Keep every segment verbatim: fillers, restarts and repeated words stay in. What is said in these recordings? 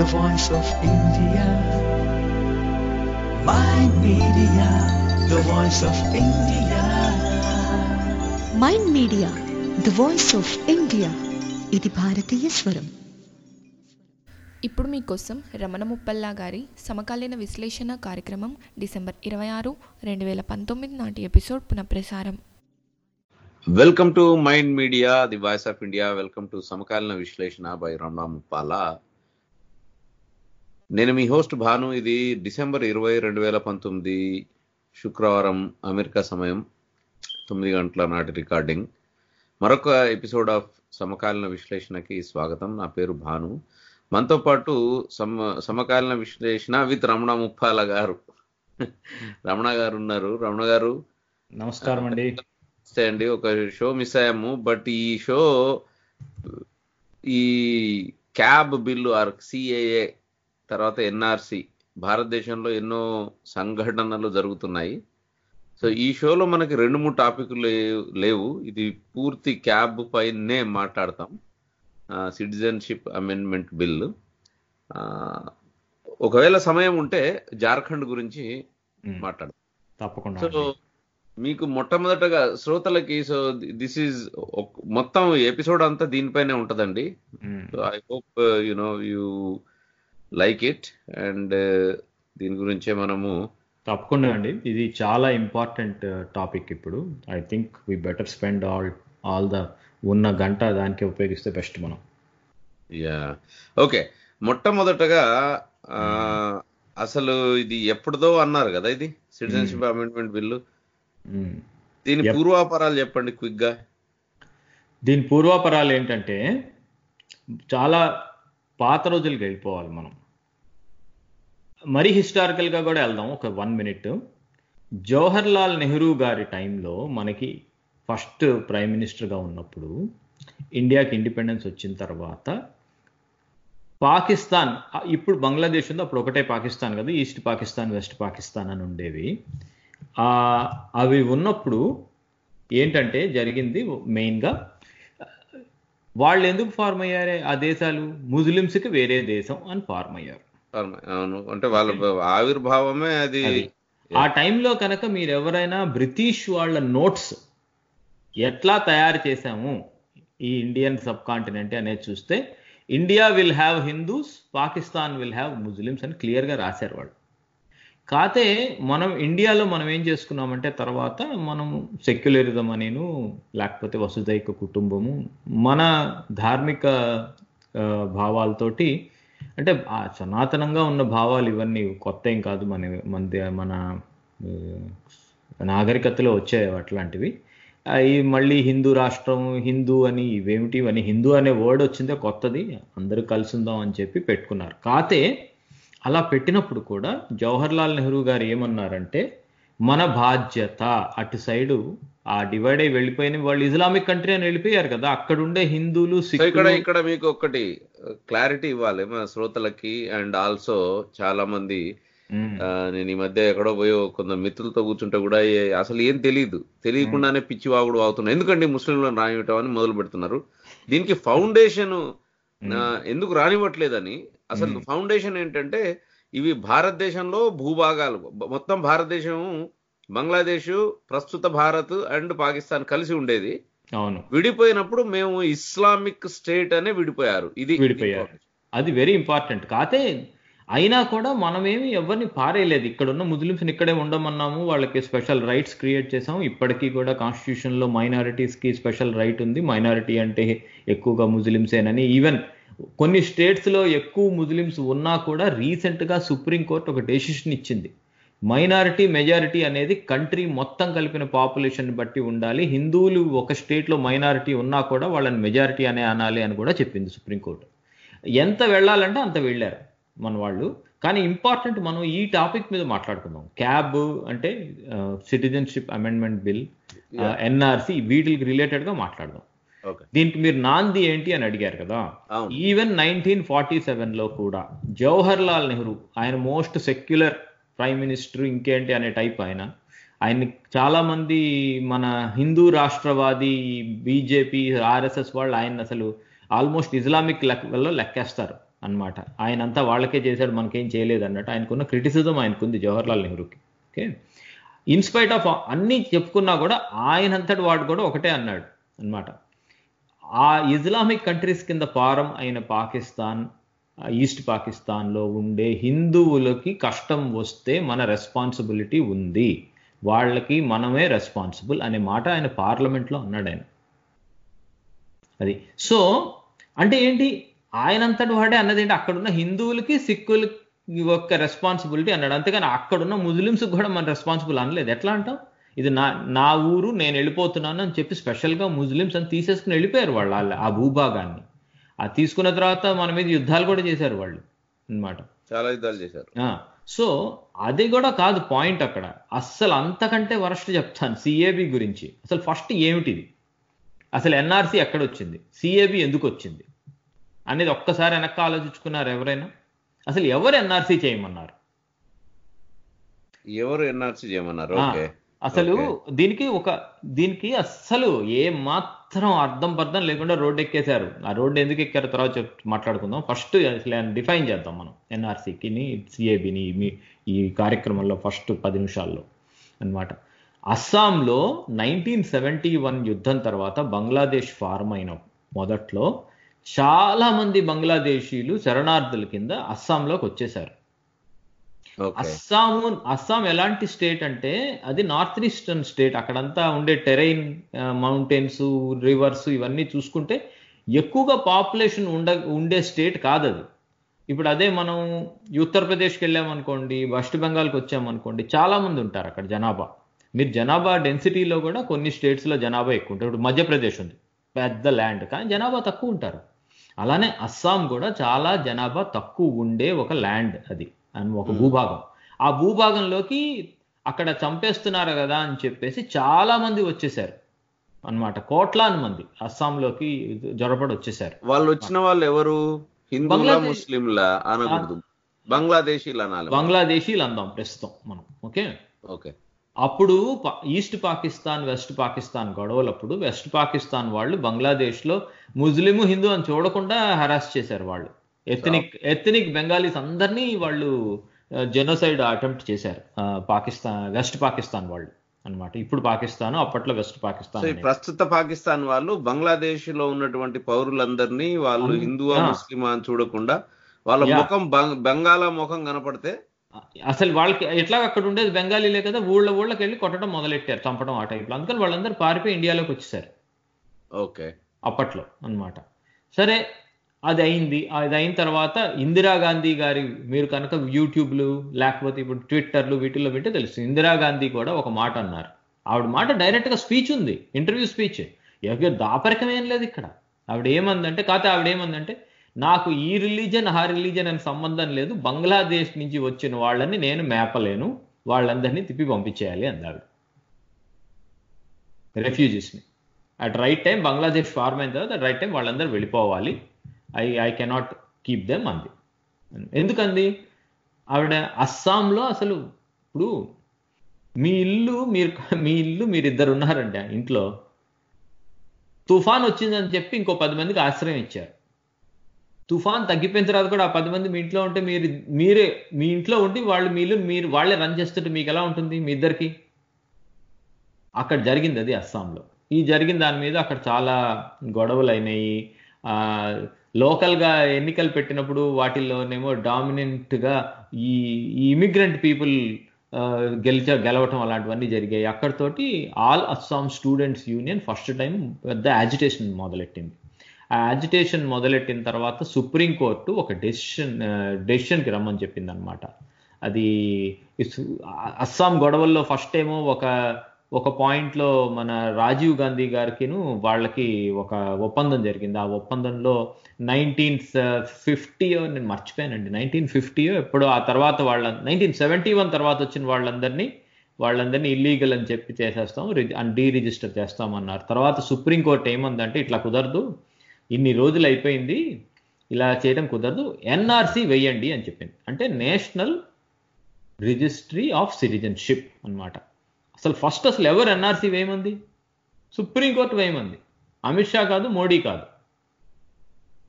voice of India. Mind Media, the voice of India. Mind Media, the voice of India. ఇది భారతీయ స్వరం. ఇప్పుడు మీకోసం రమణ ముప్పల్లా గారి సమకాలీన విశ్లేషణ కార్యక్రమం డిసెంబర్ ఇరవై ఆరు రెండు వేల పంతొమ్మిది నాటి ఎపిసోడ్ పునఃప్రసారం. Welcome to mind media, the voice of India. Welcome to సమకాలీన విశ్లేషణ బై రమణ ముప్పాలా. నేను మీ హోస్ట్ భాను. ఇది డిసెంబర్ ఇరవై రెండు వేల పంతొమ్మిది శుక్రవారం అమెరికా సమయం తొమ్మిది గంటల నాటి రికార్డింగ్. మరొక ఎపిసోడ్ ఆఫ్ సమకాలీన విశ్లేషణకి స్వాగతం. నా పేరు భాను. మనతో పాటు సమ సమకాలీన విశ్లేషణ విత్ రమణ ముప్పాల గారు రమణ గారు ఉన్నారు. రమణ గారు నమస్కారం అండి. నమస్తే అండి. ఒక షో మిస్ అయ్యాము, బట్ ఈ షో ఈ క్యాబ్ బిల్లు ఆర్ సిఏఏ తర్వాత ఎన్ఆర్సి భారతదేశంలో ఎన్నో సంఘటనలు జరుగుతున్నాయి. సో ఈ షోలో మనకి రెండు మూడు టాపిక్లు లేవు. ఇది పూర్తి క్యాబ్ పైనే మాట్లాడతాం. Citizenship amendment bill. ఒకవేళ సమయం ఉంటే జార్ఖండ్ గురించి మాట్లాడతాం తప్పకుండా. సో మీకు మొట్టమొదటగా శ్రోతలకి, సో దిస్ ఈజ్ మొత్తం ఎపిసోడ్ అంతా దీనిపైనే ఉంటదండి. So I hope you know you like it. And దీని గురించే మనము తప్పకుండా అండి. ఇది చాలా ఇంపార్టెంట్ టాపిక్. ఇప్పుడు I think we better spend all all the ఉన్న గంట దానికి ఉపయోగిస్తే బెస్ట్ మనం. Yeah okay. మొట్టమొదటగా అసలు ఇది ఎప్పుడుదో అన్నారు కదా, ఇది సిటిజన్షిప్ అమెండ్మెంట్ బిల్లు. దీని పూర్వాపరాలు చెప్పండి క్విక్ గా. దీని పూర్వాపరాలు ఏంటంటే, చాలా పాత రోజులకి వెళ్ళిపోవాలి మనం. మరీ హిస్టారికల్గా కూడా వెళ్దాం ఒక వన్ మినిట్. జవహర్ లాల్ నెహ్రూ గారి టైంలో మనకి ఫస్ట్ ప్రైమ్ మినిస్టర్గా ఉన్నప్పుడు, ఇండియాకి ఇండిపెండెన్స్ వచ్చిన తర్వాత పాకిస్తాన్, ఇప్పుడు బంగ్లాదేశ్ ఉంది, అప్పుడు ఒకటే పాకిస్తాన్ కదా, ఈస్ట్ పాకిస్తాన్ వెస్ట్ పాకిస్తాన్ అని ఉండేవి. అవి ఉన్నప్పుడు ఏంటంటే జరిగింది, మెయిన్గా వాళ్ళు ఎందుకు ఫార్మ్ అయ్యారే ఆ దేశాలు, ముస్లిమ్స్కి వేరే దేశం అని ఫార్మ్ అయ్యారు. అంటే వాళ్ళ ఆవిర్భావమే అది. ఆ టైంలో కనుక మీరు ఎవరైనా బ్రిటిష్ వాళ్ళ నోట్స్ ఎట్లా తయారు చేశాము ఈ ఇండియన్ సబ్ కాంటినెంట్ అనేది చూస్తే, India will have Hindus, Pakistan will have Muslims అని క్లియర్గా రాశారు వాళ్ళు. కాతే మనం ఇండియాలో మనం ఏం చేసుకున్నామంటే, తర్వాత మనం సెక్యులరిజం అనేను, లేకపోతే వసుదైక కుటుంబము, మన ధార్మిక భావాలతోటి, అంటే సనాతనంగా ఉన్న భావాలు ఇవన్నీ కొత్త ఏం కాదు, మన మన మన నాగరికతలో వచ్చాయి అట్లాంటివి. ఈ మళ్ళీ హిందూ రాష్ట్రం, హిందూ అని, ఇవేమిటి ఇవన్నీ, హిందూ అనే వర్డ్ వచ్చిందే కొత్తది, అందరూ కలిసి ఉందాం అని చెప్పి పెట్టుకున్నారు. కాతే అలా పెట్టినప్పుడు కూడా జవహర్ లాల్ నెహ్రూ గారు ఏమన్నారంటే, మన బాధ్యత అటు సైడు ఆ డివైడ్ అయి వెళ్ళిపోయిన వాళ్ళు ఇస్లామిక్ కంట్రీ అని వెళ్ళిపోయారు కదా, అక్కడ ఉండే హిందువులు. ఇక్కడ ఇక్కడ మీకు ఒకటి క్లారిటీ ఇవ్వాలి మన శ్రోతలకి. అండ్ ఆల్సో చాలా మంది, నేను ఈ మధ్య ఎక్కడో పోయి కొంత మిత్రులతో కూర్చుంటే కూడా అసలు ఏం తెలియదు, తెలియకుండానే పిచ్చివాగుడు అవుతున్నారు. ఎందుకండి ముస్లింలను రానివ్వటం అని మొదలు పెడుతున్నారు. దీనికి ఫౌండేషన్ ఎందుకు రానివ్వట్లేదని, అసలు ఫౌండేషన్ ఏంటంటే, ఇవి భారతదేశంలో భూభాగాలు, మొత్తం భారతదేశం, బంగ్లాదేశ్, ప్రస్తుత భారత్ అండ్ పాకిస్తాన్ కలిసి ఉండేది. అవును, విడిపోయినప్పుడు మేము ఇస్లామిక్ స్టేట్ అనే విడిపోయారు. ఇది విడిపోయారు, అది వెరీ ఇంపార్టెంట్. కాతే అయినా కూడా మనమేమి ఎవరిని పారేయలేదు. ఇక్కడ ఉన్న ముస్లిమ్స్ని ఇక్కడే ఉండమన్నాము, వాళ్ళకి స్పెషల్ రైట్స్ క్రియేట్ చేసాము. ఇప్పటికీ కూడా కాన్స్టిట్యూషన్లో మైనారిటీస్కి స్పెషల్ రైట్ ఉంది. మైనారిటీ అంటే ఎక్కువగా ముస్లిమ్సేనని. ఈవెన్ కొన్ని స్టేట్స్లో ఎక్కువ ముస్లిమ్స్ ఉన్నా కూడా రీసెంట్గా సుప్రీంకోర్టు ఒక డెసిషన్ ఇచ్చింది, మైనారిటీ మెజారిటీ అనేది కంట్రీ మొత్తం కలిపిన పాపులేషన్ బట్టి ఉండాలి. హిందువులు ఒక స్టేట్లో మైనారిటీ ఉన్నా కూడా వాళ్ళని మెజారిటీ అనే అనాలి అని కూడా చెప్పింది సుప్రీంకోర్టు. ఎంత వెళ్ళాలంటే అంత వెళ్ళారు మన వాళ్ళు. కానీ ఇంపార్టెంట్, మనం ఈ టాపిక్ మీద మాట్లాడుకుందాం. క్యాబ్ అంటే సిటిజన్షిప్ అమెండ్మెంట్ బిల్, ఎన్ఆర్సి, వీటికి రిలేటెడ్గా మాట్లాడదాం. దీనికి మీరు నాంది ఏంటి అని అడిగారు కదా. ఈవెన్ నైన్టీన్ ఫార్టీ సెవెన్ లో కూడా జవహర్ లాల్ నెహ్రూ, ఆయన మోస్ట్ సెక్యులర్ ప్రైమ్ మినిస్టర్, ఇంకేంటి అనే టైప్ ఆయన. ఆయన్ని చాలా మంది మన హిందూ రాష్ట్రవాది, బీజేపీ, ఆర్ఎస్ఎస్ వాళ్ళు ఆయన అసలు ఆల్మోస్ట్ ఇస్లామిక్ లెవెల్లో లెక్కేస్తారు. అన్నమాట. ఆయనంతా వాళ్ళకే చేశాడు, మనకేం చేయలేదు అన్నట్టు ఆయనకున్న క్రిటిసిజం ఆయనకుంది జవహర్లాల్ నెహ్రూకి. ఓకే, ఇన్స్పైట్ ఆఫ్ అన్నీ చెప్పుకున్నా కూడా ఆయనంతటి వాడు కూడా ఒకటే అన్నాడు అన్నమాట. ఆ ఇస్లామిక్ కంట్రీస్ కింద పారం అయిన పాకిస్తాన్, ఈస్ట్ పాకిస్తాన్లో ఉండే హిందువులకి కష్టం వస్తే మన రెస్పాన్సిబిలిటీ ఉంది, వాళ్ళకి మనమే రెస్పాన్సిబుల్ అనే మాట ఆయన పార్లమెంట్లో అన్నాడు ఆయన. అది సో అంటే ఏంటి, ఆయనంతటి వాడే అన్నది ఏంటి, అక్కడున్న హిందువులకి సిక్కులకి యొక్క రెస్పాన్సిబిలిటీ అన్నాడు. అంతేగాని అక్కడున్న ముస్లిమ్స్కి కూడా మన రెస్పాన్సిబుల్ అనలేదు. ఎట్లా అంటాం, ఇది నా నా ఊరు, నేను వెళ్ళిపోతున్నాను అని చెప్పి స్పెషల్గా ముస్లిమ్స్ అని తీసేసుకుని వెళ్ళిపోయారు వాళ్ళు ఆ భూభాగాన్ని. ఆ తీసుకున్న తర్వాత మన మీద యుద్ధాలు కూడా చేశారు వాళ్ళు అన్నమాట, చాలా యుద్ధాలు చేశారు. సో అది కూడా కాదు పాయింట్ అక్కడ. అస్సలు అంతకంటే వరస్ట్ చెప్తాను సిఏబి గురించి. అసలు ఫస్ట్ ఏమిటిది, అసలు ఎన్ఆర్సీ ఎక్కడొచ్చింది, సిఏబి ఎందుకు వచ్చింది అనేది ఒక్కసారి వెనక్కి ఆలోచించుకున్నారు ఎవరైనా? అసలు ఎవరు ఎన్ఆర్సీ చేయమన్నారు, ఎవరు ఎన్ఆర్సీ చేయమన్నారు? ఓకే, అసలు దీనికి ఒక దీనికి అస్సలు ఏ మాత్రం అర్థం పర్థం లేకుండా రోడ్డు ఎక్కేశారు. ఆ రోడ్డు ఎందుకు ఎక్కారో తర్వాత మాట్లాడుకుందాం. ఫస్ట్ అసలు డిఫైన్ చేద్దాం మనం ఎన్ఆర్సీకి సిఏబిని ఈ కార్యక్రమంలో ఫస్ట్ పది నిమిషాల్లో అన్నమాట. అస్సాంలో నైన్టీన్ సెవెంటీ వన్ యుద్ధం తర్వాత బంగ్లాదేశ్ ఫార్మ్ అయిన మొదట్లో చాలా మంది బంగ్లాదేశీలు శరణార్థుల కింద అస్సాంలోకి వచ్చేసారు. అస్సాం అస్సాం ఎలాంటి స్టేట్ అంటే అది నార్త్ ఈస్టర్న్ స్టేట్. అక్కడంతా ఉండే టెరైన్, మౌంటైన్స్, రివర్స్ ఇవన్నీ చూసుకుంటే ఎక్కువగా పాపులేషన్ ఉండ ఉండే స్టేట్ కాదు అది. ఇప్పుడు అదే మనం ఉత్తరప్రదేశ్కి వెళ్ళామనుకోండి, వెస్ట్ బెంగాల్కి వచ్చామనుకోండి, చాలా మంది ఉంటారు అక్కడ జనాభా. మీరు జనాభా డెన్సిటీలో కూడా కొన్ని స్టేట్స్లో జనాభా ఎక్కువ ఉంటారు. ఇప్పుడు మధ్యప్రదేశ్ ఉంది, పెద్ద ల్యాండ్, కానీ జనాభా తక్కువ ఉంటారు. అలానే అస్సాం కూడా చాలా జనాభా తక్కువ ఉండే ఒక ల్యాండ్ అది, అని ఒక భూభాగం. ఆ భూభాగంలోకి అక్కడ చంపేస్తున్నారు కదా అని చెప్పేసి చాలా మంది వచ్చేసారు అన్నమాట. కోట్లాది మంది అస్సాంలోకి జొరపడి వచ్చేసారు. వాళ్ళు వచ్చిన వాళ్ళు ఎవరు, హిందువులా ముస్లింలా అనకూడదు, బంగ్లాదేశీలు అనాలి. బంగ్లాదేశీలు అందాం ప్రస్తుతం మనం. ఓకే ఓకే అప్పుడు ఈస్ట్ పాకిస్తాన్ వెస్ట్ పాకిస్తాన్ గొడవలప్పుడు వెస్ట్ పాకిస్తాన్ వాళ్ళు బంగ్లాదేశ్లో ముస్లిం హిందూ అని చూడకుండా హరాస్ చేశారు. వాళ్ళు ఎథనిక్ ఎథనిక్ బెంగాలీస్ అందరినీ వాళ్ళు జెనోసైడ్ అటెంప్ట్ చేశారు పాకిస్తాన్ వెస్ట్ పాకిస్తాన్ వాళ్ళు అన్నమాట. ఇప్పుడు పాకిస్తాన్, అప్పట్లో వెస్ట్ పాకిస్తాన్. ప్రస్తుత పాకిస్తాన్ వాళ్ళు బంగ్లాదేశ్ లో ఉన్నటువంటి పౌరులందరినీ వాళ్ళు హిందువా ముస్లిమా అని చూడకుండా వాళ్ళ ముఖం బెంగాలా ముఖం కనపడితే అసలు వాళ్ళకి ఎట్లా అక్కడ ఉండేది బెంగాలీలే కదా, ఊళ్ళ ఊళ్ళకి వెళ్ళి కొట్టడం మొదలెట్టారు, చంపడం ఆ టైంలో. అందుకని వాళ్ళందరూ పారిపోయి ఇండియాలోకి వచ్చేసారు ఓకే అప్పట్లో అన్నమాట. సరే అది అయింది. అది అయిన తర్వాత ఇందిరాగాంధీ గారి, మీరు కనుక యూట్యూబ్లు లేకపోతే ఇప్పుడు ట్విట్టర్లు వీటిల్లో వింటే తెలుస్తుంది, ఇందిరాగాంధీ కూడా ఒక మాట అన్నారు. ఆవిడ మాట డైరెక్ట్గా స్పీచ్ ఉంది, ఇంటర్వ్యూ స్పీచ్, ఎవరికి దాపరికం ఏం లేదు ఇక్కడ. ఆవిడ ఏమందంటే కాకపోతే ఆవిడ ఏమందంటే నాకు ఈ రిలీజన్ ఆ రిలీజన్ అని సంబంధం లేదు, బంగ్లాదేశ్ నుంచి వచ్చిన వాళ్ళని నేను మేపలేను, వాళ్ళందరినీ తిప్పి పంపించేయాలి అంది ఆవిడ. రెఫ్యూజీస్ని at right time Bangladesh form అయిన తర్వాత అట్ రైట్ టైం వాళ్ళందరూ వెళ్ళిపోవాలి, I I cannot keep them అంది. ఎందుకంది ఆవిడ? అస్సాంలో అసలు ఇప్పుడు మీ ఇల్లు మీరు మీ ఇల్లు మీరు ఇద్దరు ఉన్నారండి, ఇంట్లో తుఫాన్ వచ్చిందని చెప్పి ఇంకో పది మందికి ఆశ్రయం ఇచ్చారు. తుఫాన్ తగ్గిపోయిన తర్వాత కూడా ఆ పది మంది మీ ఇంట్లో ఉంటే మీరు మీరే మీ ఇంట్లో ఉండి వాళ్ళు మీ ఇల్లు మీరు వాళ్ళే రన్ చేస్తుంటే మీకు ఎలా ఉంటుంది మీ ఇద్దరికి? అక్కడ జరిగింది అది అస్సాంలో. ఈ జరిగిన దాని మీద అక్కడ చాలా గొడవలు అయినాయి. లోకల్గా ఎన్నికలు పెట్టినప్పుడు వాటిల్లోనేమో డామినెంట్గా ఈ ఇమిగ్రెంట్ పీపుల్ గెలిచ గెలవటం అలాంటివన్నీ జరిగాయి. అక్కడితోటి all Assam students union first time పెద్ద యాజిటేషన్ మొదలెట్టింది. ఆ యాజిటేషన్ మొదలెట్టిన తర్వాత సుప్రీంకోర్టు ఒక డెసిషన్ డెసిషన్కి రమ్మని చెప్పింది అనమాట. అది అస్సాం గొడవల్లో ఫస్ట్ ఏమో ఒక ఒక పాయింట్లో మన రాజీవ్ గాంధీ గారికిను వాళ్ళకి ఒక ఒప్పందం జరిగింది. ఆ ఒప్పందంలో నైన్టీన్ ఫిఫ్టీయో నేను మర్చిపోయానండి, నైన్టీన్ ఫిఫ్టీయో ఎప్పుడో, ఆ తర్వాత వాళ్ళ నైన్టీన్ సెవెంటీ వన్ తర్వాత వచ్చిన వాళ్ళందరినీ వాళ్ళందరినీ ఇల్లీగల్ అని చెప్పి చేసేస్తాం, డీ రిజిస్టర్ చేస్తామన్నారు. తర్వాత సుప్రీంకోర్టు ఏమందంటే ఇట్లా కుదరదు, ఇన్ని రోజులు అయిపోయింది, ఇలా చేయడం కుదరదు, ఎన్ఆర్సీ వెయ్యండి అని చెప్పింది. అంటే నేషనల్ రిజిస్ట్రీ ఆఫ్ సిటిజన్షిప్ అన్నమాట. అసలు ఫస్ట్ అసలు ఎవరు ఎన్ఆర్సీ వేయమంది? సుప్రీంకోర్టు వేయమంది, అమిత్ షా కాదు, మోడీ కాదు.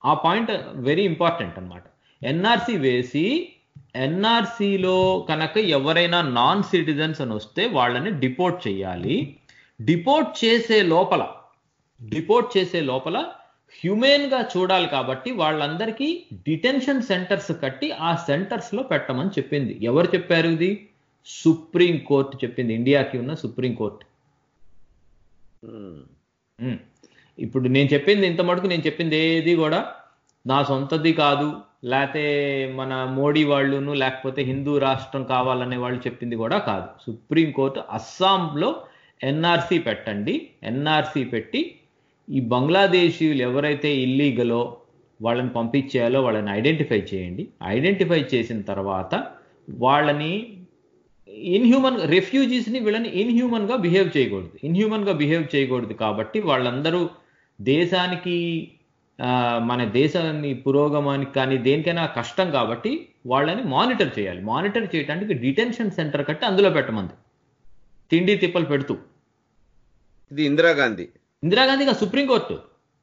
ఆ పాయింట్ వెరీ ఇంపార్టెంట్ అన్నమాట. ఎన్ఆర్సీ వేసి ఎన్ఆర్సీలో కనుక ఎవరైనా నాన్ సిటిజన్స్ అని వస్తే వాళ్ళని డిపోర్ట్ చేయాలి. డిపోర్ట్ చేసే లోపల డిపోర్ట్ చేసే లోపల హ్యూమెన్ గా చూడాలి కాబట్టి వాళ్ళందరికీ డిటెన్షన్ సెంటర్స్ కట్టి ఆ సెంటర్స్ లో పెట్టమని చెప్పింది. ఎవరు చెప్పారు ఇది? సుప్రీం కోర్టు చెప్పింది, ఇండియాకి ఉన్న సుప్రీం కోర్టు. ఇప్పుడు నేను చెప్పింది ఇంత మటుకు నేను చెప్పింది ఏది కూడా నా సొంతది కాదు, లేకపోతే మన మోడీ వాళ్ళును లేకపోతే హిందూ రాష్ట్రం కావాలనే వాళ్ళు చెప్పింది కూడా కాదు. సుప్రీంకోర్టు అస్సాంలో ఎన్ఆర్సీ పెట్టండి, ఎన్ఆర్సీ పెట్టి ఈ బంగ్లాదేశీయులు ఎవరైతే ఇల్లీగలో వాళ్ళని పంపించేయాలో వాళ్ళని ఐడెంటిఫై చేయండి. ఐడెంటిఫై చేసిన తర్వాత వాళ్ళని ఇన్హ్యూమన్ రెఫ్యూజీస్ని వీళ్ళని ఇన్హ్యూమన్గా బిహేవ్ చేయకూడదు ఇన్హ్యూమన్గా బిహేవ్ చేయకూడదు కాబట్టి వాళ్ళందరూ దేశానికి మన దేశాన్ని పురోగమానికి కానీ దేనికైనా కష్టం కాబట్టి వాళ్ళని మానిటర్ చేయాలి. మానిటర్ చేయడానికి డిటెన్షన్ సెంటర్ కట్టి అందులో పెట్టమంది, తిండి తిప్పలు పెడుతూ. ఇది ఇందిరాగాంధీ ఇందిరాగాంధీగా సుప్రీంకోర్టు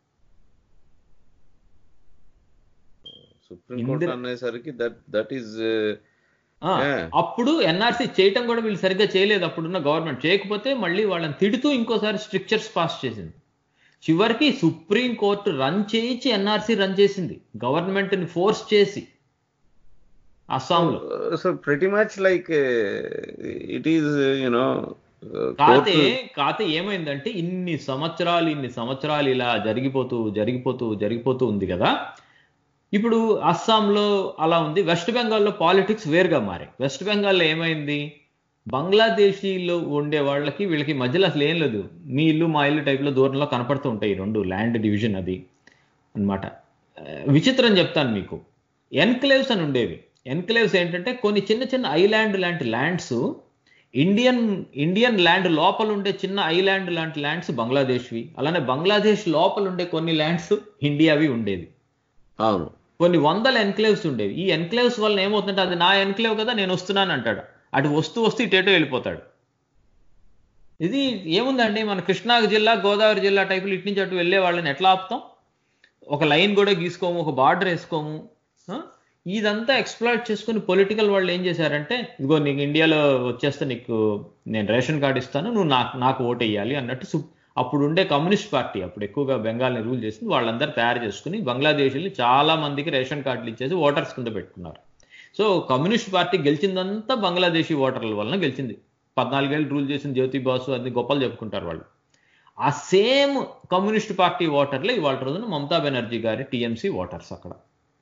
సుప్రీంకోర్టు అనేసరికి దట్ దట్ ఈస్ అప్పుడు ఎన్ఆర్సీ చేయటం కూడా వీళ్ళు సరిగ్గా చేయలేదు అప్పుడున్న గవర్నమెంట్. చేయకపోతే మళ్ళీ వాళ్ళని తిడుతూ ఇంకోసారి స్ట్రిక్చర్స్ పాస్ చేసింది. చివరికి సుప్రీం కోర్టు రన్ చేయించి ఎన్ఆర్సీ రన్ చేసింది, గవర్నమెంట్ ని ఫోర్స్ చేసి అస్సాంలో. So pretty much like it is you know కాతే కాతే ఏమైందంటే ఇన్ని సంవత్సరాలు ఇన్ని సంవత్సరాలు ఇలా జరిగిపోతూ జరిగిపోతూ జరిగిపోతూ ఉంది కదా. ఇప్పుడు అస్సాంలో అలా ఉంది, వెస్ట్ బెంగాల్లో పాలిటిక్స్ వేరుగా మారాయి. వెస్ట్ బెంగాల్లో ఏమైంది, బంగ్లాదేశీలో ఉండే వాళ్ళకి వీళ్ళకి మధ్యలో అసలు ఏం లేదు, మీ ఇల్లు మా ఇల్లు టైప్లో దూరంలో కనపడుతూ ఉంటాయి రెండు, ల్యాండ్ డివిజన్ అది అన్నమాట. విచిత్రం చెప్తాను మీకు, ఎన్క్లేవ్స్ అని ఉండేవి. ఎన్క్లేవ్స్ ఏంటంటే కొన్ని చిన్న చిన్న ఐలాండ్ లాంటి ల్యాండ్స్, ఇండియన్ ఇండియన్ ల్యాండ్ లోపల ఉండే చిన్న ఐలాండ్ లాంటి ల్యాండ్స్ బంగ్లాదేశ్వి, అలానే బంగ్లాదేశ్ లోపల ఉండే కొన్ని ల్యాండ్స్ ఇండియావి ఉండేవి. అవును, కొన్ని వందల ఎన్క్లేవ్స్ ఉండేవి. ఈ ఎన్క్లేవ్స్ వల్ల ఏమవుతుందంటే అది నా ఎన్క్లేవ్ కదా నేను వస్తున్నాను అంటాడు, అటు వస్తూ వస్తూ ఇటేటో వెళ్ళిపోతాడు. ఇది ఏముందండి, మన కృష్ణా జిల్లా గోదావరి జిల్లా టైపులు ఇటు నుంచి అటు వెళ్ళే వాళ్ళని ఎట్లా ఆపుతాం? ఒక లైన్ కూడా గీసుకోము, ఒక బార్డర్ వేసుకోము. ఇదంతా ఎక్స్ప్లాయిట్ చేసుకుని పొలిటికల్ వాళ్ళు ఏం చేశారంటే, ఇదిగో నీకు ఇండియాలో వచ్చేస్తే నీకు నేను రేషన్ కార్డు ఇస్తాను, నువ్వు నాకు నాకు ఓటు వేయాలి అన్నట్టు అప్పుడు ఉండే కమ్యూనిస్ట్ పార్టీ, అప్పుడు ఎక్కువగా బెంగాల్ని రూల్ చేసింది, వాళ్ళందరూ తయారు చేసుకుని బంగ్లాదేశీలు చాలా మందికి రేషన్ కార్డులు ఇచ్చేసి ఓటర్స్ కింద పెట్టుకున్నారు. సో కమ్యూనిస్ట్ పార్టీ గెలిచిందంతా బంగ్లాదేశీ ఓటర్ల వలన గెలిచింది. పద్నాలుగేళ్ళు రూల్ చేసిన జ్యోతి బాసు అది గొప్పలు చెప్పుకుంటారు వాళ్ళు. ఆ సేమ్ కమ్యూనిస్ట్ పార్టీ ఓటర్లే ఇవాళ రోజున మమతా బెనర్జీ గారి టీఎంసీ ఓటర్స్ అక్కడ,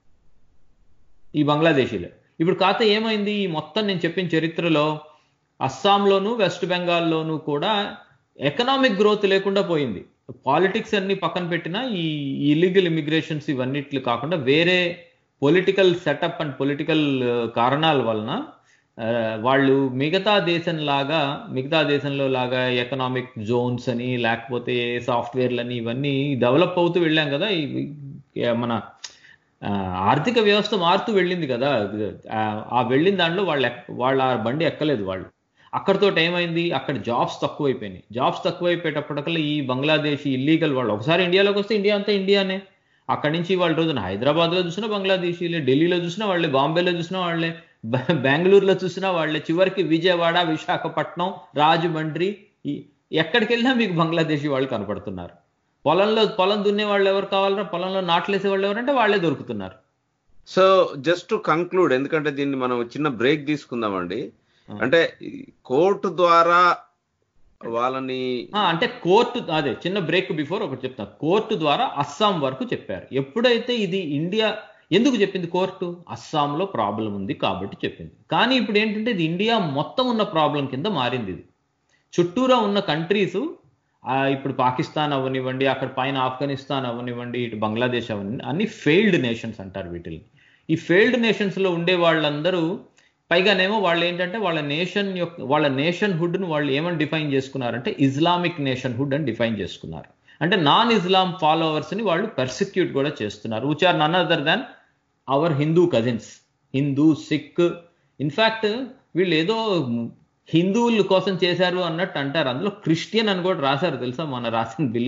ఈ బంగ్లాదేశీలో. ఇప్పుడు కాకపోతే ఏమైంది, ఈ మొత్తం నేను చెప్పిన చరిత్రలో అస్సాంలోను వెస్ట్ బెంగాల్లోనూ కూడా ఎకనామిక్ గ్రోత్ లేకుండా పోయింది. పాలిటిక్స్ అన్ని పక్కన పెట్టినా ఈ ఇల్లీగల్ ఇమిగ్రేషన్స్ ఇవన్నిట్లు కాకుండా వేరే పొలిటికల్ సెటప్ అండ్ పొలిటికల్ కారణాల వలన వాళ్ళు మిగతా దేశంలాగా మిగతా దేశంలో లాగా ఎకనామిక్ జోన్స్ అని లేకపోతే సాఫ్ట్వేర్లని ఇవన్నీ డెవలప్ అవుతూ వెళ్ళాం కదా. మన ఆర్థిక వ్యవస్థ మారుతూ వెళ్ళింది కదా. ఆ వెళ్ళిన దాంట్లో వాళ్ళు వాళ్ళ బండి ఎక్కలేదు వాళ్ళు. అక్కడితో ఏమైంది, అక్కడ జాబ్స్ తక్కువైపోయినాయి. జాబ్స్ తక్కువైపోయేటప్పటికల్లా ఈ బంగ్లాదేశ్ ఇల్లీగల్ వాళ్ళు ఒకసారి ఇండియాలోకి వస్తే ఇండియా అంతా ఇండియానే. అక్కడి నుంచి వాళ్ళ రోజున హైదరాబాద్లో చూసినా బంగ్లాదేశీలే, ఢిల్లీలో చూసినా వాళ్ళే, బాంబేలో చూసినా వాళ్ళే, బెంగళూరులో చూసినా వాళ్ళే, చివరికి విజయవాడ, విశాఖపట్నం, రాజమండ్రి ఎక్కడికి వెళ్ళినా మీకు బంగ్లాదేశీ వాళ్ళు కనపడుతున్నారు. పొలంలో పొలం దున్నే వాళ్ళు ఎవరు కావాలన్నా, పొలంలో నాట్లేసే వాళ్ళు ఎవరంటే వాళ్ళే దొరుకుతున్నారు. సో జస్ట్ టు కంక్లూడ్, ఎందుకంటే దీన్ని మనం చిన్న బ్రేక్ తీసుకుందామండి. అంటే కోర్టు ద్వారా వాళ్ళని అంటే కోర్టు అదే చిన్న బ్రేక్ బిఫోర్ ఒకటి చెప్తా. కోర్టు ద్వారా అస్సాం వరకు చెప్పారు. ఎప్పుడైతే ఇది ఇండియా ఎందుకు చెప్పింది కోర్టు, అస్సాంలో ప్రాబ్లం ఉంది కాబట్టి చెప్పింది. కానీ ఇప్పుడు ఏంటంటే ఇది ఇండియా మొత్తం ఉన్న ప్రాబ్లం కింద మారింది. ఇది చుట్టూరా ఉన్న కంట్రీస్, ఇప్పుడు పాకిస్తాన్ అవనివ్వండి, అక్కడ పైన ఆఫ్ఘనిస్తాన్ అవనివ్వండి, ఇటు బంగ్లాదేశ్ అవనివ్వండి, అన్ని ఫెయిల్డ్ నేషన్స్ అంటారు వీటిని. ఈ ఫెయిల్డ్ నేషన్స్ లో ఉండే వాళ్ళందరూ పైగానేమో వాళ్ళు ఏంటంటే వాళ్ళ నేషన్ యొక్క వాళ్ళ నేషన్ హుడ్ ను వాళ్ళు ఏమని డిఫైన్ చేసుకున్నారంటే ఇస్లామిక్ నేషన్ హుడ్ అని డిఫైన్ చేసుకున్నారు. అంటే నాన్ ఇస్లాం ఫాలోవర్స్ ని వాళ్ళు పర్సిక్యూట్ కూడా చేస్తున్నారు, which are none other than our Hindu cousins, Hindu, Sikh. In fact వీళ్ళు ఏదో హిందువుల కోసం చేశారు అన్నట్టు అంటారు, అందులో క్రిస్టియన్ అని కూడా రాశారు తెలుసా మన రాసిన బిల్లులో.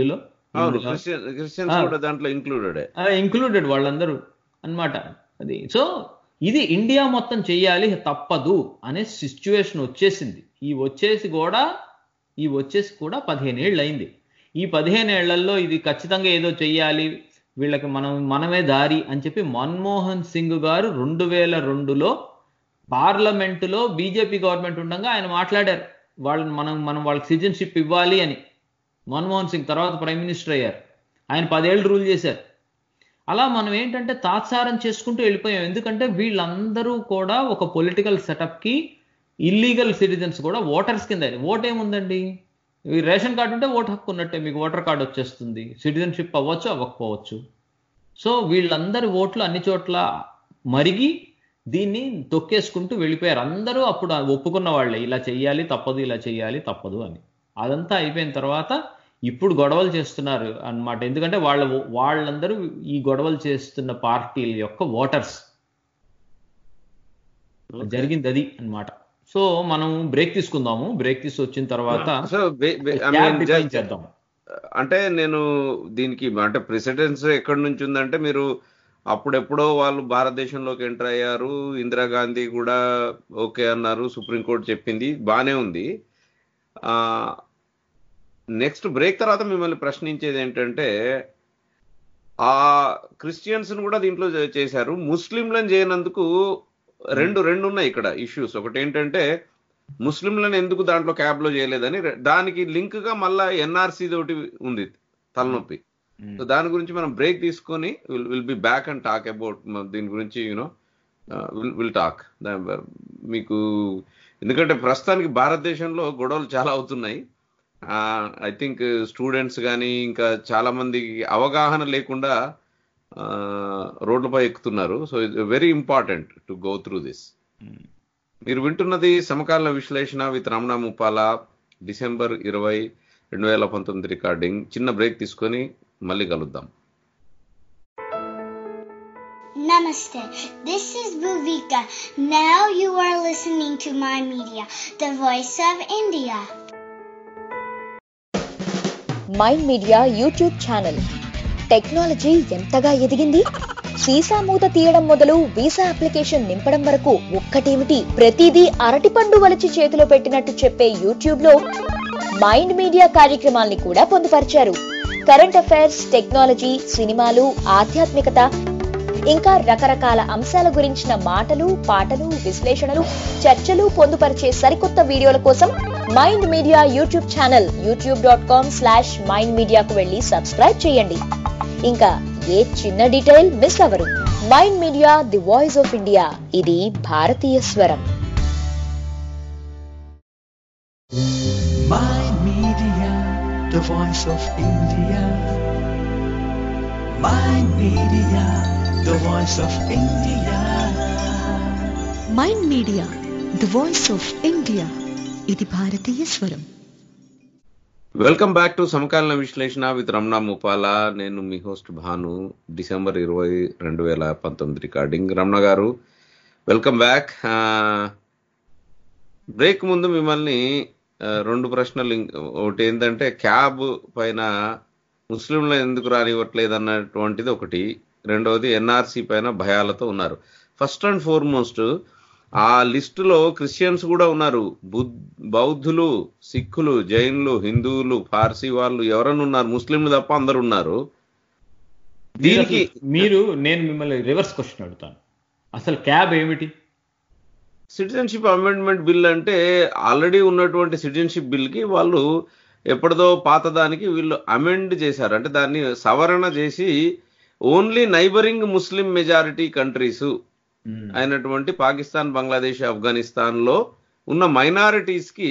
క్రిస్టియన్స్ కూడా దాంట్లో ఇంక్లూడెడ్ ఇంక్లూడెడ్ వాళ్ళందరూ అన్నమాట. అది సో ఇది ఇండియా మొత్తం చెయ్యాలి తప్పదు అనే సిచ్యువేషన్ వచ్చేసింది. ఈ వచ్చేసి కూడా ఈ వచ్చేసి కూడా పదిహేను ఏళ్ళు అయింది. ఈ పదిహేను ఏళ్లలో ఇది ఖచ్చితంగా ఏదో చెయ్యాలి, వీళ్ళకి మనం మనమే దారి అని చెప్పి మన్మోహన్ సింగ్ గారు రెండు వేల రెండులో పార్లమెంటులో బీజేపీ గవర్నమెంట్ ఉండగా ఆయన మాట్లాడారు, వాళ్ళని మనం మనం వాళ్ళకి సిటిజన్షిప్ ఇవ్వాలి అని. మన్మోహన్ సింగ్ తర్వాత ప్రైమ్ మినిస్టర్ అయ్యారు, ఆయన పదేళ్ళు రూల్ చేశారు. అలా మనం ఏంటంటే తాత్సారం చేసుకుంటూ వెళ్ళిపోయాం. ఎందుకంటే వీళ్ళందరూ కూడా ఒక పొలిటికల్ సెటప్కి ఇల్లీగల్ సిటిజన్స్ కూడా ఓటర్స్ కింద. ఓట్ ఏముందండి, రేషన్ కార్డు ఉంటే ఓటు హక్కు ఉన్నట్టే, మీకు ఓటర్ కార్డు వచ్చేస్తుంది, సిటిజన్షిప్ అవ్వచ్చు అవ్వకపోవచ్చు. సో వీళ్ళందరి ఓట్లు అన్ని చోట్ల మరిగి దీన్ని తొక్కేసుకుంటూ వెళ్ళిపోయారు. అందరూ అప్పుడు ఒప్పుకున్న వాళ్ళే, ఇలా చెయ్యాలి తప్పదు, ఇలా చెయ్యాలి తప్పదు అని. అదంతా అయిపోయిన తర్వాత ఇప్పుడు గొడవలు చేస్తున్నారు అన్నమాట. ఎందుకంటే వాళ్ళ వాళ్ళందరూ ఈ గొడవలు చేస్తున్న పార్టీల యొక్క ఓటర్స్. జరిగింది అది అన్నమాట. సో మనం బ్రేక్ తీసుకుందాము. బ్రేక్ తీసి వచ్చిన తర్వాత చేద్దాం. అంటే నేను దీనికి అంటే ప్రెసిడెన్స్ ఎక్కడి నుంచి ఉందంటే, మీరు అప్పుడెప్పుడో వాళ్ళు భారతదేశంలోకి ఎంటర్ అయ్యారు, ఇందిరాగాంధీ కూడా ఓకే అన్నారు, సుప్రీంకోర్టు చెప్పింది, బానే ఉంది. ఆ నెక్స్ట్ బ్రేక్ తర్వాత మిమ్మల్ని ప్రశ్నించేది ఏంటంటే, ఆ క్రిస్టియన్స్ కూడా దీంట్లో చేశారు, ముస్లింలను చేయనందుకు రెండు రెండు ఉన్నాయి ఇక్కడ ఇష్యూస్. ఒకటి ఏంటంటే ముస్లింలను ఎందుకు దాంట్లో క్యాబ్ లో చేయలేదని, దానికి లింక్ గా మళ్ళా ఎన్ఆర్సీ తోటి ఉంది తలనొప్పి. సో దాని గురించి మనం బ్రేక్ తీసుకొని will will be back and talk about దీని గురించి. యూనో విల్ విల్ టాక్ మీకు, ఎందుకంటే ప్రస్తుతానికి భారతదేశంలో గొడవలు చాలా అవుతున్నాయి. ఐ థింక్ స్టూడెంట్స్ కానీ ఇంకా చాలా మందికి అవగాహన లేకుండా రోడ్లపై ఎక్కుతున్నారు. So it's very important to go through this. మీరు వింటున్నది సమకాలీన విశ్లేషణ విత్ రమణ ముప్పాల, డిసెంబర్ ఇరవై రెండు వేల పంతొమ్మిది రికార్డింగ్. చిన్న బ్రేక్ తీసుకొని మళ్ళీ కలుద్దాం. Namaste. This is Bhuvika. Now you are listening to My Media, the voice of India. Mind Media YouTube channel. Technology ఎంతగా ఎదిగింది, సీసా మూత తీయడం మొదలు వీసా అప్లికేషన్ నింపడం వరకు ఒక్కటేమిటి ప్రతిదీ అరటిపండు వలిచి చేతిలో పెట్టినట్టు చెప్పే యూట్యూబ్ లో మైండ్ మీడియా కార్యక్రమాల్ని కూడా పొందుపరిచారు. కరెంట్ అఫైర్స్, టెక్నాలజీ, సినిమాలు, ఆధ్యాత్మికత, ఇంకా రకరకాల అంశాల గురించిన మాటలు, పాటలు, విశ్లేషణలు, చర్చలు పొందుపరిచే సరికొత్త వీడియోల కోసం Mind Media YouTube channel YouTube dot com slash Mind మీడియాకు వెళ్లి సబ్స్క్రైబ్ చేయండి. ఇంకా ఏ చిన్న డీటెయిల్ మిస్ అవ్వరు. Mind media, the voice of India. ఇది భారతీయ స్వరం. Mind Media, the voice of India. Mind Media, the voice of India. Mind media, the voice of India. ఇది భారతీయ స్వరం. వెల్కమ్ బ్యాక్ టు సమకాలీన విశ్లేషణ విత్ రమణ ముపాల. నేను మీ హోస్ట్ భాను. డిసెంబర్ ఇరవై రెండు వేల పంతొమ్మిది రికార్డింగ్. రమణ గారు వెల్కమ్ బ్యాక్. బ్రేక్ ముందు మిమ్మల్ని రెండు ప్రశ్నలు, ఒకటి ఏంటంటే క్యాబ్ పైన ముస్లింలు ఎందుకు రానివ్వట్లేదు అన్నటువంటిది ఒకటి, రెండవది ఎన్ఆర్సీ పైన భయాలతో ఉన్నారు. ఫస్ట్ అండ్ ఫార్మోస్ట్ ఆ లిస్టులో క్రిస్టియన్స్ కూడా ఉన్నారు, బౌద్ధులు, సిక్కులు, జైన్లు, హిందువులు, పార్సీ వాళ్ళు ఎవరన్నా ఉన్నారు, ముస్లింలు తప్ప అందరు ఉన్నారు. దీనికి మీరు నేను మిమ్మల్ని రివర్స్ క్వశ్చన్ అడుగుతాను, అసలు క్యాబ్ ఏమిటి? సిటిజన్షిప్ అమెండ్మెంట్ బిల్ అంటే ఆల్రెడీ ఉన్నటువంటి సిటిజన్షిప్ బిల్ కి వాళ్ళు ఎప్పటిదో పాతదానికి వీళ్ళు అమెండ్ చేశారు. అంటే దాన్ని సవరణ చేసి only neighbouring Muslim majority countries అయినటువంటి పాకిస్తాన్, బంగ్లాదేశ్, ఆఫ్ఘనిస్తాన్ లో ఉన్న మైనారిటీస్ కి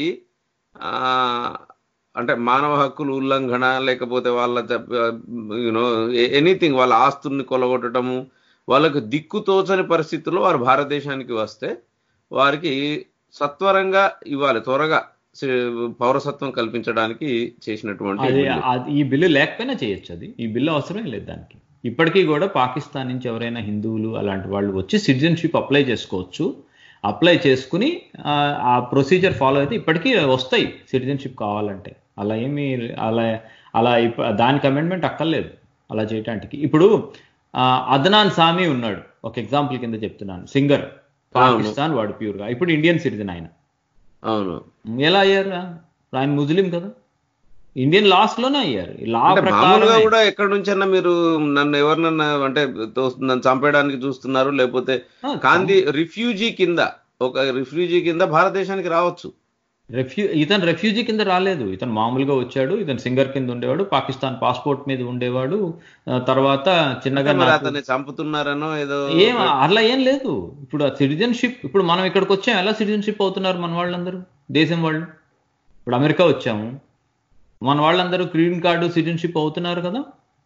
అంటే మానవ హక్కులు ఉల్లంఘన, లేకపోతే వాళ్ళ యూనో ఎనీథింగ్, వాళ్ళ ఆస్తుల్ని కొలగొట్టడము, వాళ్ళకు దిక్కుతోచని పరిస్థితుల్లో వారు భారతదేశానికి వస్తే వారికి సత్వరంగా ఇవ్వాలి, త్వరగా పౌరసత్వం కల్పించడానికి చేసినటువంటి ఈ బిల్లు లేకపోయినా చేయొచ్చు. అది ఈ బిల్లు అవసరం లేదు దానికి. ఇప్పటికీ కూడా పాకిస్తాన్ నుంచి ఎవరైనా హిందువులు అలాంటి వాళ్ళు వచ్చి సిటిజన్షిప్ అప్లై చేసుకోవచ్చు. అప్లై చేసుకుని ఆ ప్రొసీజర్ ఫాలో అయితే ఇప్పటికీ వస్తాయి సిటిజన్షిప్ కావాలంటే. అలా ఏమి అలా అలా దానికి అమెండ్మెంట్ అక్కర్లేదు అలా చేయటానికి. ఇప్పుడు అదనాన్ సామి ఉన్నాడు, ఒక ఎగ్జాంపుల్ కింద చెప్తున్నాను, సింగర్, పాకిస్తాన్ వాడు ప్యూర్గా, ఇప్పుడు ఇండియన్ సిటిజన్ ఆయన. అవును, ఎలా అయ్యారు? ఆయన ముస్లిం కదా, ఇండియన్ లాస్ లోనే అయ్యారు. లా మామూలుగా కూడా ఎక్కడి నుంచన్నా మీరు నన్ను ఎవరినన్నా అంటే నన్ను చంపేయడానికి చూస్తున్నారు, లేకపోతే కాంతి రిఫ్యూజీ కింద ఒక రిఫ్యూజీ కింద భారతదేశానికి రావచ్చు. రెఫ్యూ ఇతను రెఫ్యూజీ కింద రాలేదు, ఇతను మామూలుగా వచ్చాడు, ఇతను సింగర్ కింద ఉండేవాడు, పాకిస్తాన్ పాస్పోర్ట్ మీద ఉండేవాడు. తర్వాత చిన్నగా అతన్ని చంపుతున్నారనో ఏదో ఏం అట్లా ఏం లేదు. ఇప్పుడు ఆ సిటిజన్షిప్, ఇప్పుడు మనం ఇక్కడికి వచ్చాం, ఎలా సిటిజన్షిప్ అవుతున్నారు మన వాళ్ళందరూ, దేశం వాళ్ళు. ఇప్పుడు అమెరికా వచ్చాము, మన వాళ్ళందరూ గ్రీన్ కార్డు సిటిజన్షిప్ అవుతున్నారు కదా.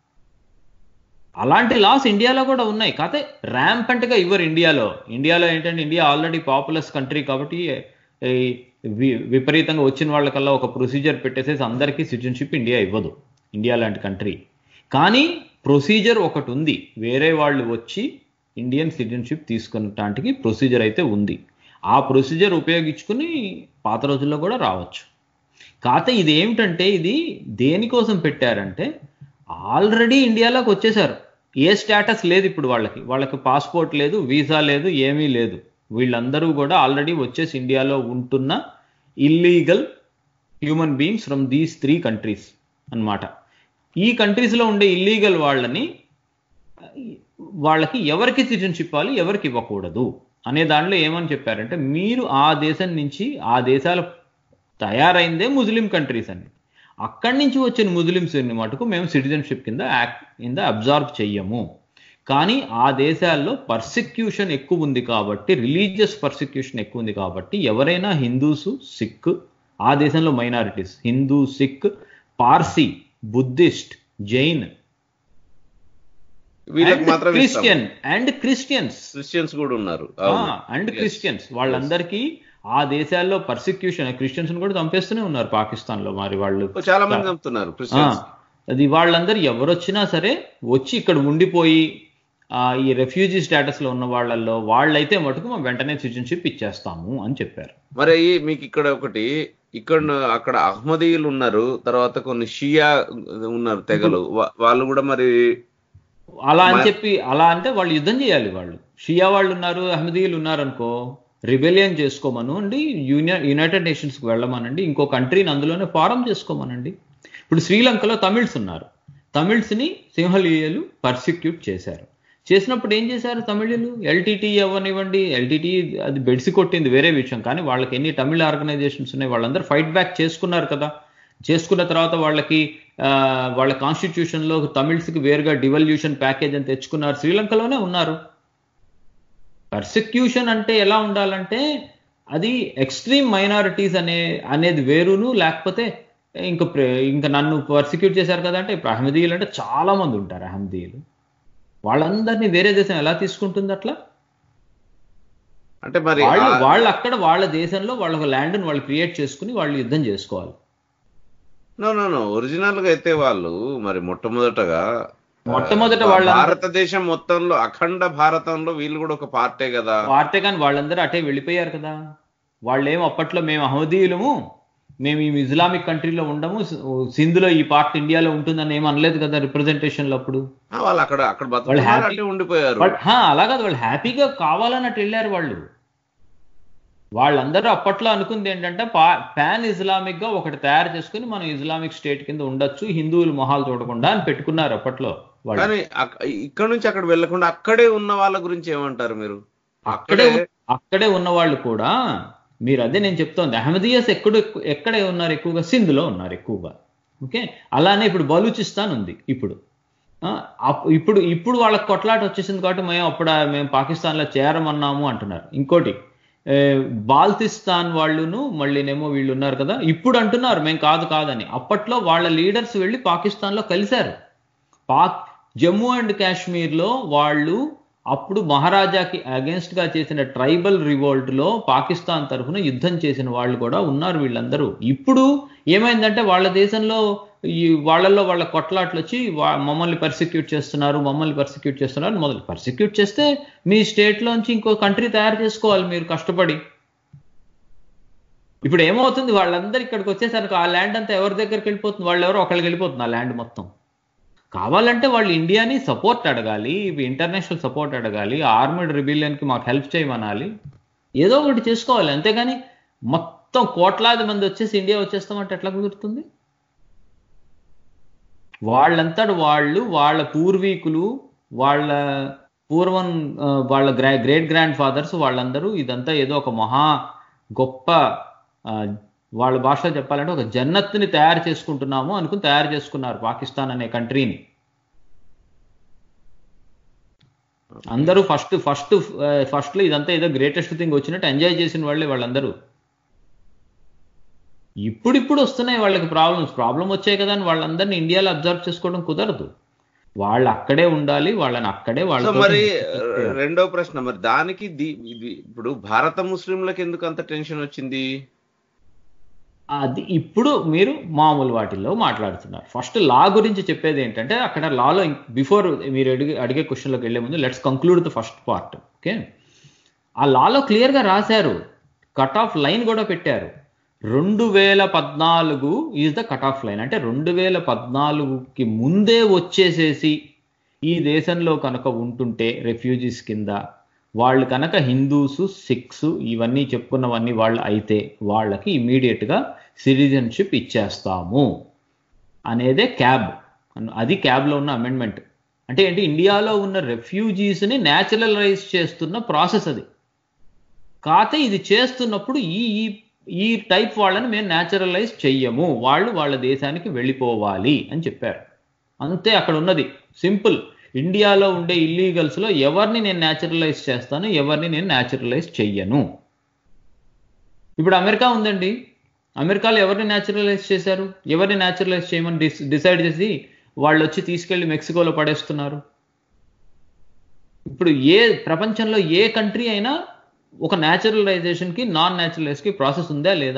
అలాంటి లాస్ ఇండియాలో కూడా ఉన్నాయి, కాకపోతే ర్యాంపెంట్ గా ఇవ్వరు ఇండియాలో. ఇండియాలో ఏంటంటే ఇండియా ఆల్రెడీ పాపులస్ కంట్రీ కాబట్టి విపరీతంగా వచ్చిన వాళ్ళకల్లా ఒక ప్రొసీజర్ పెట్టేసేసి అందరికీ సిటిజన్షిప్ ఇండియా ఇవ్వదు, ఇండియా లాంటి కంట్రీ. కానీ ప్రొసీజర్ ఒకటి ఉంది, వేరే వాళ్ళు వచ్చి ఇండియన్ సిటిజన్షిప్ తీసుకున్నటానికి ప్రొసీజర్ అయితే ఉంది. ఆ ప్రొసీజర్ ఉపయోగించుకుని పాత రోజుల్లో కూడా రావచ్చు. కాకపోతే ఇది ఏమిటంటే, ఇది దేనికోసం పెట్టారంటే, ఆల్రెడీ ఇండియాలోకి వచ్చేసారు, ఏ స్టేటస్ లేదు ఇప్పుడు వాళ్ళకి, వాళ్ళకి పాస్పోర్ట్ లేదు, వీసా లేదు, ఏమీ లేదు. వీళ్ళందరూ కూడా ఆల్రెడీ వచ్చేసి ఇండియాలో ఉంటున్న illegal human beings from these three countries అన్నమాట. ఈ కంట్రీస్లో ఉండే ఇల్లీగల్ వాళ్ళని వాళ్ళకి ఎవరికి సిటిజన్షిప్ ఇవ్వాలి, ఎవరికి ఇవ్వకూడదు అనే దాంట్లో ఏమని చెప్పారంటే, మీరు ఆ దేశం నుంచి, ఆ దేశాల తయారైందే ముస్లిం కంట్రీస్ అని, అక్కడి నుంచి వచ్చిన ముస్లిమ్స్ మటుకు మేము సిటిజన్షిప్ కింద యాక్ట్ కింద అబ్జర్వ్ చెయ్యము. కానీ ఆ దేశాల్లో పర్సిక్యూషన్ ఎక్కువ ఉంది కాబట్టి, రిలీజియస్ పర్సిక్యూషన్ ఎక్కువ ఉంది కాబట్టి, ఎవరైనా హిందూసు, సిక్, ఆ దేశంలో minorities Hindu, Sikh, Parsi, Buddhist, Jain, Christian and Christians Christians కూడా ఉన్నారు అండ్ క్రిస్టియన్స్ వాళ్ళందరికీ ఆ దేశాల్లో పర్సిక్యూషన్, క్రిస్టియన్స్ కూడా చంపేస్తూనే ఉన్నారు పాకిస్తాన్ లో. మరి వాళ్ళు చాలా మంది చంపుతున్నారు. అది వాళ్ళందరూ ఎవరొచ్చినా సరే వచ్చి ఇక్కడ ఉండిపోయి ఈ రెఫ్యూజీ స్టేటస్ లో ఉన్న వాళ్ళల్లో వాళ్ళైతే మటుకు మేము వెంటనే సిటిజన్షిప్ ఇచ్చేస్తాము అని చెప్పారు. మరి మీకు ఇక్కడ ఒకటి, ఇక్కడ అక్కడ అహ్మదీయులు ఉన్నారు, తర్వాత కొన్ని షియా ఉన్నారు తెగలు, వాళ్ళు కూడా మరి అలా అని చెప్పి, అలా అంటే వాళ్ళు యుద్ధం చేయాలి. వాళ్ళు షియా వాళ్ళు ఉన్నారు, అహ్మదీయులు ఉన్నారు అనుకో, రిబెలియన్ చేసుకోమను అండి, యూనియన్ యునైటెడ్ నేషన్స్కి వెళ్ళమనండి, ఇంకో కంట్రీని అందులోనే ఫారం చేసుకోమనండి. ఇప్పుడు శ్రీలంకలో తమిళ్స్ ఉన్నారు, తమిళ్స్ని సింహలీయులు పర్సిక్యూట్ చేశారు. చేసినప్పుడు ఏం చేశారు తమిళులు? ఎల్టీటీ అవ్వనివ్వండి, ఎల్టీటీ అది బెడిసి కొట్టింది వేరే విషయం, కానీ వాళ్ళకి ఎన్ని తమిళ ఆర్గనైజేషన్స్ ఉన్నాయి, వాళ్ళందరూ ఫైట్ బ్యాక్ చేసుకున్నారు కదా. చేసుకున్న తర్వాత వాళ్ళకి వాళ్ళ కాన్స్టిట్యూషన్లో తమిళ్స్కి వేరుగా డివల్యూషన్ ప్యాకేజ్ అని తెచ్చుకున్నారు, శ్రీలంకలోనే ఉన్నారు. పర్సిక్యూషన్ అంటే ఎలా ఉండాలంటే, అది ఎక్స్ట్రీమ్ మైనారిటీస్ అనే అనేది వేరును, లేకపోతే ఇంకా ఇంకా నన్ను పర్సిక్యూట్ చేశారు కదా అంటే, ఇప్పుడు అహ్మదీయులు అంటే చాలా మంది ఉంటారు. అహ్మదీయులు వాళ్ళందరినీ వేరే దేశం ఎలా తీసుకుంటుంది అట్లా? అంటే మరి వాళ్ళు వాళ్ళు అక్కడ వాళ్ళ దేశంలో వాళ్ళ ల్యాండ్ని వాళ్ళు క్రియేట్ చేసుకుని వాళ్ళు యుద్ధం చేసుకోవాలి. నో నో నో ఒరిజినల్ గా అయితే వాళ్ళు మరి మొట్టమొదటగా మొట్టమొదట వాళ్ళ భారతదేశం మొత్తంలో, అఖండ భారతంలో వీళ్ళు కూడా ఒక పార్టే కదా. పార్టే, కానీ వాళ్ళందరూ అటే వెళ్ళిపోయారు కదా. వాళ్ళేం అప్పట్లో మేము అహ్మదీయులము, మేము ఈ ఇస్లామిక్ కంట్రీలో ఉండము, సింధులో ఈ పార్ట్ ఇండియాలో ఉంటుందని ఏం అనలేదు కదా రిప్రజెంటేషన్లో. అప్పుడు వాళ్ళు అక్కడ అక్కడ ఉండిపోయారు. అలా కాదు, వాళ్ళు హ్యాపీగా కావాలన్నట్టు వెళ్ళారు. వాళ్ళు వాళ్ళందరూ అప్పట్లో అనుకుంది ఏంటంటే, పాన్ ఇస్లామిక్ గా ఒకటి తయారు చేసుకుని మనం ఇస్లామిక్ స్టేట్ కింద ఉండొచ్చు, హిందువులు మొహాలు చూడకుండా అని పెట్టుకున్నారు అప్పట్లో. కానీ ఇక్కడ నుంచి అక్కడ వెళ్లకుండా అక్కడే ఉన్న వాళ్ళ గురించి ఏమంటారు మీరు? అక్కడే అక్కడే ఉన్న వాళ్ళు కూడా, మీరు అదే నేను చెప్తోంది, అహ్మదీయస్ ఎక్కడ ఎక్కడే ఉన్నారు ఎక్కువగా? సింధులో ఉన్నారు ఎక్కువగా. ఓకే, అలానే ఇప్పుడు బలూచిస్తాన్ ఉంది. ఇప్పుడు ఇప్పుడు ఇప్పుడు వాళ్ళకి కొట్లాట వచ్చేసింది కాబట్టి మేము అప్పుడు మేము పాకిస్తాన్లో చేరమన్నాము అంటున్నారు. ఇంకోటి బాల్తిస్తాన్ వాళ్ళును మళ్ళీనేమో వీళ్ళు ఉన్నారు కదా, ఇప్పుడు అంటున్నారు మేము కాదు కాదని. అప్పట్లో వాళ్ళ లీడర్స్ వెళ్ళి పాకిస్తాన్లో కలిశారు. పాక్ జమ్మూ అండ్ కాశ్మీర్లో వాళ్ళు అప్పుడు మహారాజాకి అగేన్స్ట్ గా చేసిన ట్రైబల్ రివోల్ట్ లో పాకిస్తాన్ తరఫున యుద్ధం చేసిన వాళ్ళు కూడా ఉన్నారు వీళ్ళందరూ. ఇప్పుడు ఏమైందంటే వాళ్ళ దేశంలో ఈ వాళ్ళల్లో వాళ్ళ కొట్లాట్లు వచ్చి మమ్మల్ని పర్సిక్యూట్ చేస్తున్నారు మమ్మల్ని పర్సిక్యూట్ చేస్తున్నారు మొదలు పర్సిక్యూట్ చేస్తే మీ స్టేట్ లోంచి ఇంకో కంట్రీ తయారు చేసుకోవాలి మీరు కష్టపడి. ఇప్పుడు ఏమవుతుంది, వాళ్ళందరూ ఇక్కడికి వచ్చేసరికి ఆ ల్యాండ్ అంతా ఎవరి దగ్గరికి వెళ్ళిపోతుంది, వాళ్ళు ఎవరో ఒకళ్ళకి వెళ్ళిపోతుంది ఆ ల్యాండ్ మొత్తం. కావాలంటే వాళ్ళు ఇండియాని సపోర్ట్ అడగాలి, ఇంటర్నేషనల్ సపోర్ట్ అడగాలి, ఆర్మీడ్ రిబిలియన్కి మాకు హెల్ప్ చేయమనాలి, ఏదో ఒకటి చేసుకోవాలి. అంతేగాని మొత్తం కోట్లాది మంది వచ్చేసి ఇండియా వచ్చేస్తామంటే ఎట్లా కుదురుతుంది? వాళ్ళంతట వాళ్ళు, వాళ్ళ పూర్వీకులు, వాళ్ళ పూర్వం వాళ్ళ గ్రా గ్రేట్ గ్రాండ్ ఫాదర్స్ వాళ్ళందరూ ఇదంతా ఏదో ఒక మహా గొప్ప, వాళ్ళ భాషలో చెప్పాలంటే ఒక జన్నత్ని తయారు చేసుకుంటున్నాము అనుకుని తయారు చేసుకున్నారు పాకిస్తాన్ అనే కంట్రీని. అందరూ ఫస్ట్ ఫస్ట్ ఫస్ట్ లో ఇదంతా ఏదో గ్రేటెస్ట్ థింగ్ వచ్చినట్టు ఎంజాయ్ చేసిన వాళ్ళే వాళ్ళందరూ. ఇప్పుడిప్పుడు వస్తున్నాయి వాళ్ళకి ప్రాబ్లమ్స్. ప్రాబ్లం వచ్చాయి కదా అని వాళ్ళందరినీ ఇండియాలో అబ్జర్వ్ చేసుకోవడం కుదరదు. వాళ్ళు అక్కడే ఉండాలి, వాళ్ళని అక్కడే వాళ్ళ. మరి రెండో ప్రశ్న, మరి దానికి ఇప్పుడు భారత ముస్లింలకు ఎందుకు అంత టెన్షన్ వచ్చింది? అది ఇప్పుడు మీరు మామూలు వాటిల్లో మాట్లాడుతున్నారు. ఫస్ట్ లా గురించి చెప్పేది ఏంటంటే, అక్కడ లాలో బిఫోర్ మీరు అడిగే అడిగే క్వశ్చన్లోకి వెళ్లే ముందు let's conclude the first part. Okay, ఆ లాలో క్లియర్గా రాశారు, కట్ ఆఫ్ లైన్ కూడా పెట్టారు. రెండు వేల పద్నాలుగు is the cut off line. అంటే రెండు వేల పద్నాలుగుకి ముందే వచ్చేసేసి ఈ దేశంలో కనుక ఉంటుంటే రెఫ్యూజీస్ కింద, వాళ్ళు కనుక హిందూస్, సిఖ్స్ ఇవన్నీ చెప్పుకున్నవన్నీ వాళ్ళు అయితే వాళ్ళకి ఇమీడియట్గా సిటిజన్షిప్ ఇచ్చేస్తాము అనేదే క్యాబ్. అది క్యాబ్లో ఉన్న అమెండ్మెంట్. అంటే ఏంటి, ఇండియాలో ఉన్న రెఫ్యూజీస్ని న్యాచురలైజ్ చేస్తున్న ప్రాసెస్ అది. కాకపోతే ఇది చేస్తున్నప్పుడు ఈ ఈ టైప్ వాళ్ళని మేము న్యాచురలైజ్ చెయ్యము, వాళ్ళు వాళ్ళ దేశానికి వెళ్ళిపోవాలి అని చెప్పారు. అంతే అక్కడ ఉన్నది, సింపుల్. ఇండియాలో ఉండే ఇల్లీగల్స్లో ఎవరిని నేను న్యాచురలైజ్ చేస్తాను, ఎవరిని నేను న్యాచురలైజ్ చెయ్యను. ఇప్పుడు అమెరికా ఉందండి, అమెరికాలో ఎవరిని న్యాచురలైజ్ చేశారు, ఎవరిని న్యాచురలైజ్ చేయమని డిస్ డిసైడ్ చేసి వాళ్ళు వచ్చి తీసుకెళ్లి మెక్సికోలో పడేస్తున్నారు. ఇప్పుడు ఏ ప్రపంచంలో ఏ కంట్రీ అయినా ఒక న్యాచురలైజేషన్కి నాన్ న్యాచురలైజ్కి ప్రాసెస్ ఉందా లేదా?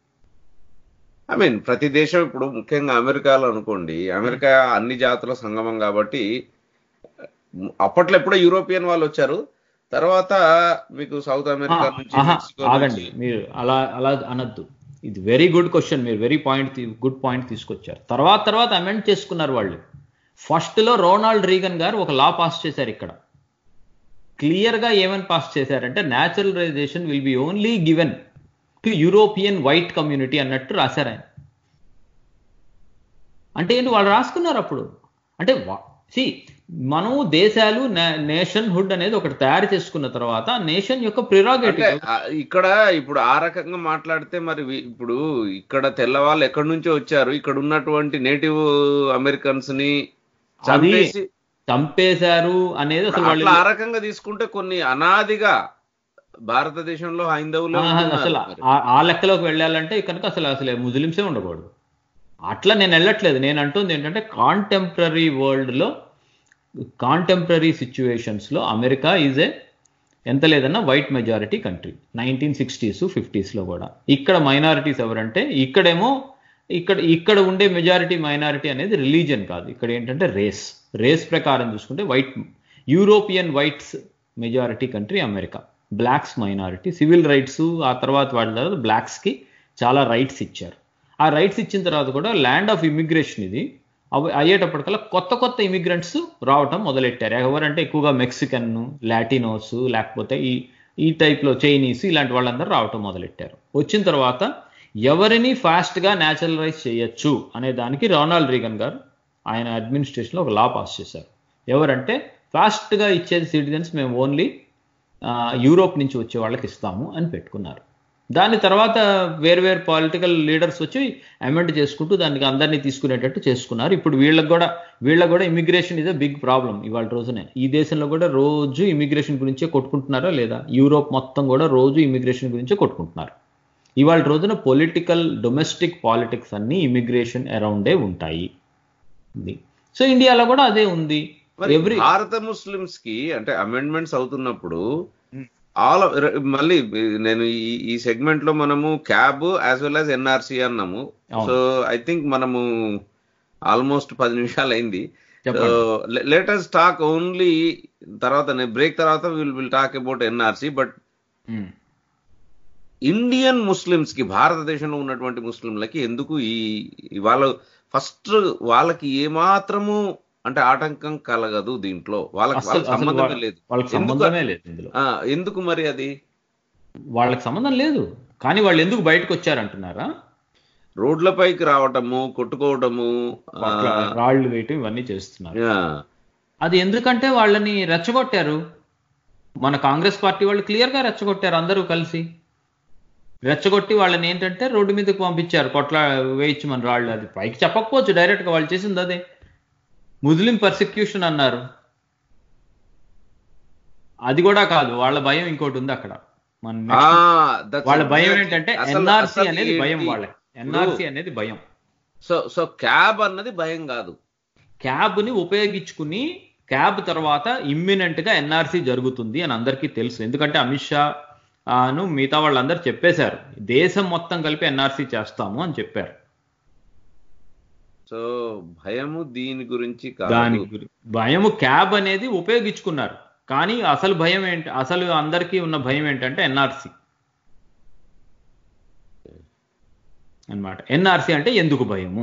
ఐ మీన్ ప్రతి దేశం, ఇప్పుడు ముఖ్యంగా అమెరికాలో అనుకోండి, అమెరికా అన్ని జాతుల సంగమం కాబట్టి అప్పట్లో ఎప్పుడో యూరోపియన్ వాళ్ళు వచ్చారు, తర్వాత మీకు సౌత్ అమెరికా నుంచి. ఆగండి, మీరు అలా అలా అనద్దు. ఇది వెరీ గుడ్ క్వశ్చన్, మీరు వెరీ పాయింట్ గుడ్ పాయింట్ తీసుకొచ్చారు. తర్వాత తర్వాత అమెండ్ చేసుకున్నారు వాళ్ళు. ఫస్ట్లో రోనాల్డ్ రీగన్ గారు ఒక లా పాస్ చేశారు ఇక్కడ. క్లియర్గా ఏమని పాస్ చేశారంటే, naturalization will be only given to European white community అన్నట్టు రాశారు ఆయన. అంటే ఏంటి, వాళ్ళు రాసుకున్నారు అప్పుడు. అంటే సి మనం దేశాలు నేషన్ హుడ్ అనేది ఒకటి తయారు చేసుకున్న తర్వాత నేషన్ యొక్క ప్రిరాగేటివ్. ఇక్కడ ఇప్పుడు ఆ రకంగా మాట్లాడితే మరి ఇప్పుడు ఇక్కడ తెల్లవాళ్ళు ఎక్కడి నుంచో వచ్చారు, ఇక్కడ ఉన్నటువంటి నేటివ్ అమెరికన్స్ ని చంపేసి చంపేశారు అనేది అసలు వాళ్ళు ఆ రకంగా తీసుకుంటే కొన్ని అనాదిగా భారతదేశంలో హైందవులు అసలు ఆ లెక్కలోకి వెళ్ళాలంటే కనుక అసలు అసలు ముస్లిమ్సే ఉండకూడదు. అట్లా నేను వెళ్ళట్లేదు. నేను అంటుంది ఏంటంటే, కాంటెంపరీ వరల్డ్లో కాంటెంపరీ సిచ్యువేషన్స్లో అమెరికా ఈజ్ ఏ ఎంత లేదన్నా white majority country. Nineteen sixties ఫిఫ్టీస్లో కూడా ఇక్కడ మైనారిటీస్ ఎవరంటే, ఇక్కడేమో ఇక్కడ ఇక్కడ ఉండే మెజారిటీ మైనారిటీ అనేది రిలీజియన్ కాదు, ఇక్కడ ఏంటంటే రేస్. రేస్ ప్రకారం చూసుకుంటే white European whites majority country America, blacks minority. Civil rights ఆ తర్వాత వాటి తర్వాత బ్లాక్స్కి చాలా రైట్స్ ఇచ్చారు. ఆ రైట్స్ ఇచ్చిన తర్వాత కూడా ల్యాండ్ ఆఫ్ ఇమిగ్రేషన్ ఇది అవి అయ్యేటప్పటికల్లా కొత్త కొత్త ఇమిగ్రెంట్స్ రావటం మొదలెట్టారు. ఎవరంటే ఎక్కువగా మెక్సికన్, లాటినోస్, లేకపోతే ఈ ఈ టైప్లో చైనీస్, ఇలాంటి వాళ్ళందరూ రావటం మొదలెట్టారు. వచ్చిన తర్వాత ఎవరిని ఫాస్ట్గా న్యాచురలైజ్ చేయొచ్చు అనే దానికి రోనాల్డ్ రీగన్ గారు ఆయన అడ్మినిస్ట్రేషన్లో ఒక లా పాస్ చేశారు. ఎవరంటే ఫాస్ట్గా ఇచ్చేది సిటిజన్స్ మేము ఓన్లీ యూరోప్ నుంచి వచ్చే వాళ్ళకి ఇస్తాము అని పెట్టుకున్నారు. దాని తర్వాత వేరు వేరు పొలిటికల్ లీడర్స్ వచ్చి అమెండ్ చేసుకుంటూ దానికి అందరినీ తీసుకునేటట్టు చేసుకున్నారు. ఇప్పుడు వీళ్ళకి కూడా వీళ్ళకి కూడా immigration is a big problem. ఇవాళ రోజునే ఈ దేశంలో కూడా రోజు ఇమిగ్రేషన్ గురించే కొట్టుకుంటున్నారా లేదా? యూరోప్ మొత్తం కూడా రోజు ఇమిగ్రేషన్ గురించే కొట్టుకుంటున్నారు. ఇవాళ రోజున పొలిటికల్ డొమెస్టిక్ పాలిటిక్స్ అన్ని ఇమిగ్రేషన్ అరౌండే ఉంటాయి. సో ఇండియాలో కూడా అదే ఉంది. ఎవ్రీ భారత ముస్లిమ్స్ కి అంటే అమెండ్మెంట్స్ అవుతున్నప్పుడు ఆల్ మళ్ళీ నేను ఈ సెగ్మెంట్ లో మనము CAB as well as NRC అన్నాము. సో ఐ థింక్ మనము ఆల్మోస్ట్ పది నిమిషాలు అయింది. లెట్ us టాక్ ఓన్లీ తర్వాత బ్రేక్ తర్వాత will will talk about NRC. But Indian Muslims కి, భారతదేశంలో ఉన్నటువంటి ముస్లింలకి ఎందుకు ఈ వాళ్ళ ఫస్ట్ వాళ్ళకి ఏమాత్రము అంటే ఆటంకం కలగదు దీంట్లో, వాళ్ళకి వాళ్ళకి సంబంధమే లేదు, వాళ్ళకి సంబంధమే లేదు ఇందులో. ఎందుకు మరి అది వాళ్ళకి సంబంధం లేదు, కానీ వాళ్ళు ఎందుకు బయటకు వచ్చారంటున్నారా? రోడ్లపైకి రావటము, కొట్టుకోవటము, రాళ్లు వేయటం ఇవన్నీ చేస్తున్నారు. అది ఎందుకంటే వాళ్ళని రెచ్చగొట్టారు. మన కాంగ్రెస్ పార్టీ వాళ్ళు క్లియర్ గా రెచ్చగొట్టారు, అందరూ కలిసి రెచ్చగొట్టి వాళ్ళని ఏంటంటే రోడ్డు మీదకి పంపించారు, కొట్లా వేయించమని రాళ్ళు. అది పైకి చెప్పకపోవచ్చు, డైరెక్ట్ గా వాళ్ళు చేసింది అదే. ముస్లిం పర్సిక్యూషన్ అన్నారు, అది కూడా కాదు, వాళ్ళ భయం ఇంకోటి ఉంది అక్కడ. మన వాళ్ళ భయం ఏంటంటే ఎన్ఆర్సీ అనేది భయం, వాళ్ళ ఎన్ఆర్సీ అనేది భయం. సో సో క్యాబ్ అన్నది భయం కాదు, క్యాబ్ ని ఉపయోగించుకుని క్యాబ్ తర్వాత ఇమ్మినెంట్ గా ఎన్ఆర్సీ జరుగుతుంది అని అందరికీ తెలుసు. ఎందుకంటే అమిత్ షా ను మిగతా వాళ్ళందరూ చెప్పేశారు, దేశం మొత్తం కలిపి ఎన్ఆర్సీ చేస్తాము అని చెప్పారు. సో భయము దీని గురించి కాదు, దాని గురించి భయము క్యాబ్ అనేది ఉపయోగించుకున్నారు. కానీ అసలు భయం ఏంటి, అసలు అందరికీ ఉన్న భయం ఏంటంటే ఎన్ఆర్సీ అన్నమాట. ఎన్ఆర్సీ అంటే ఎందుకు భయము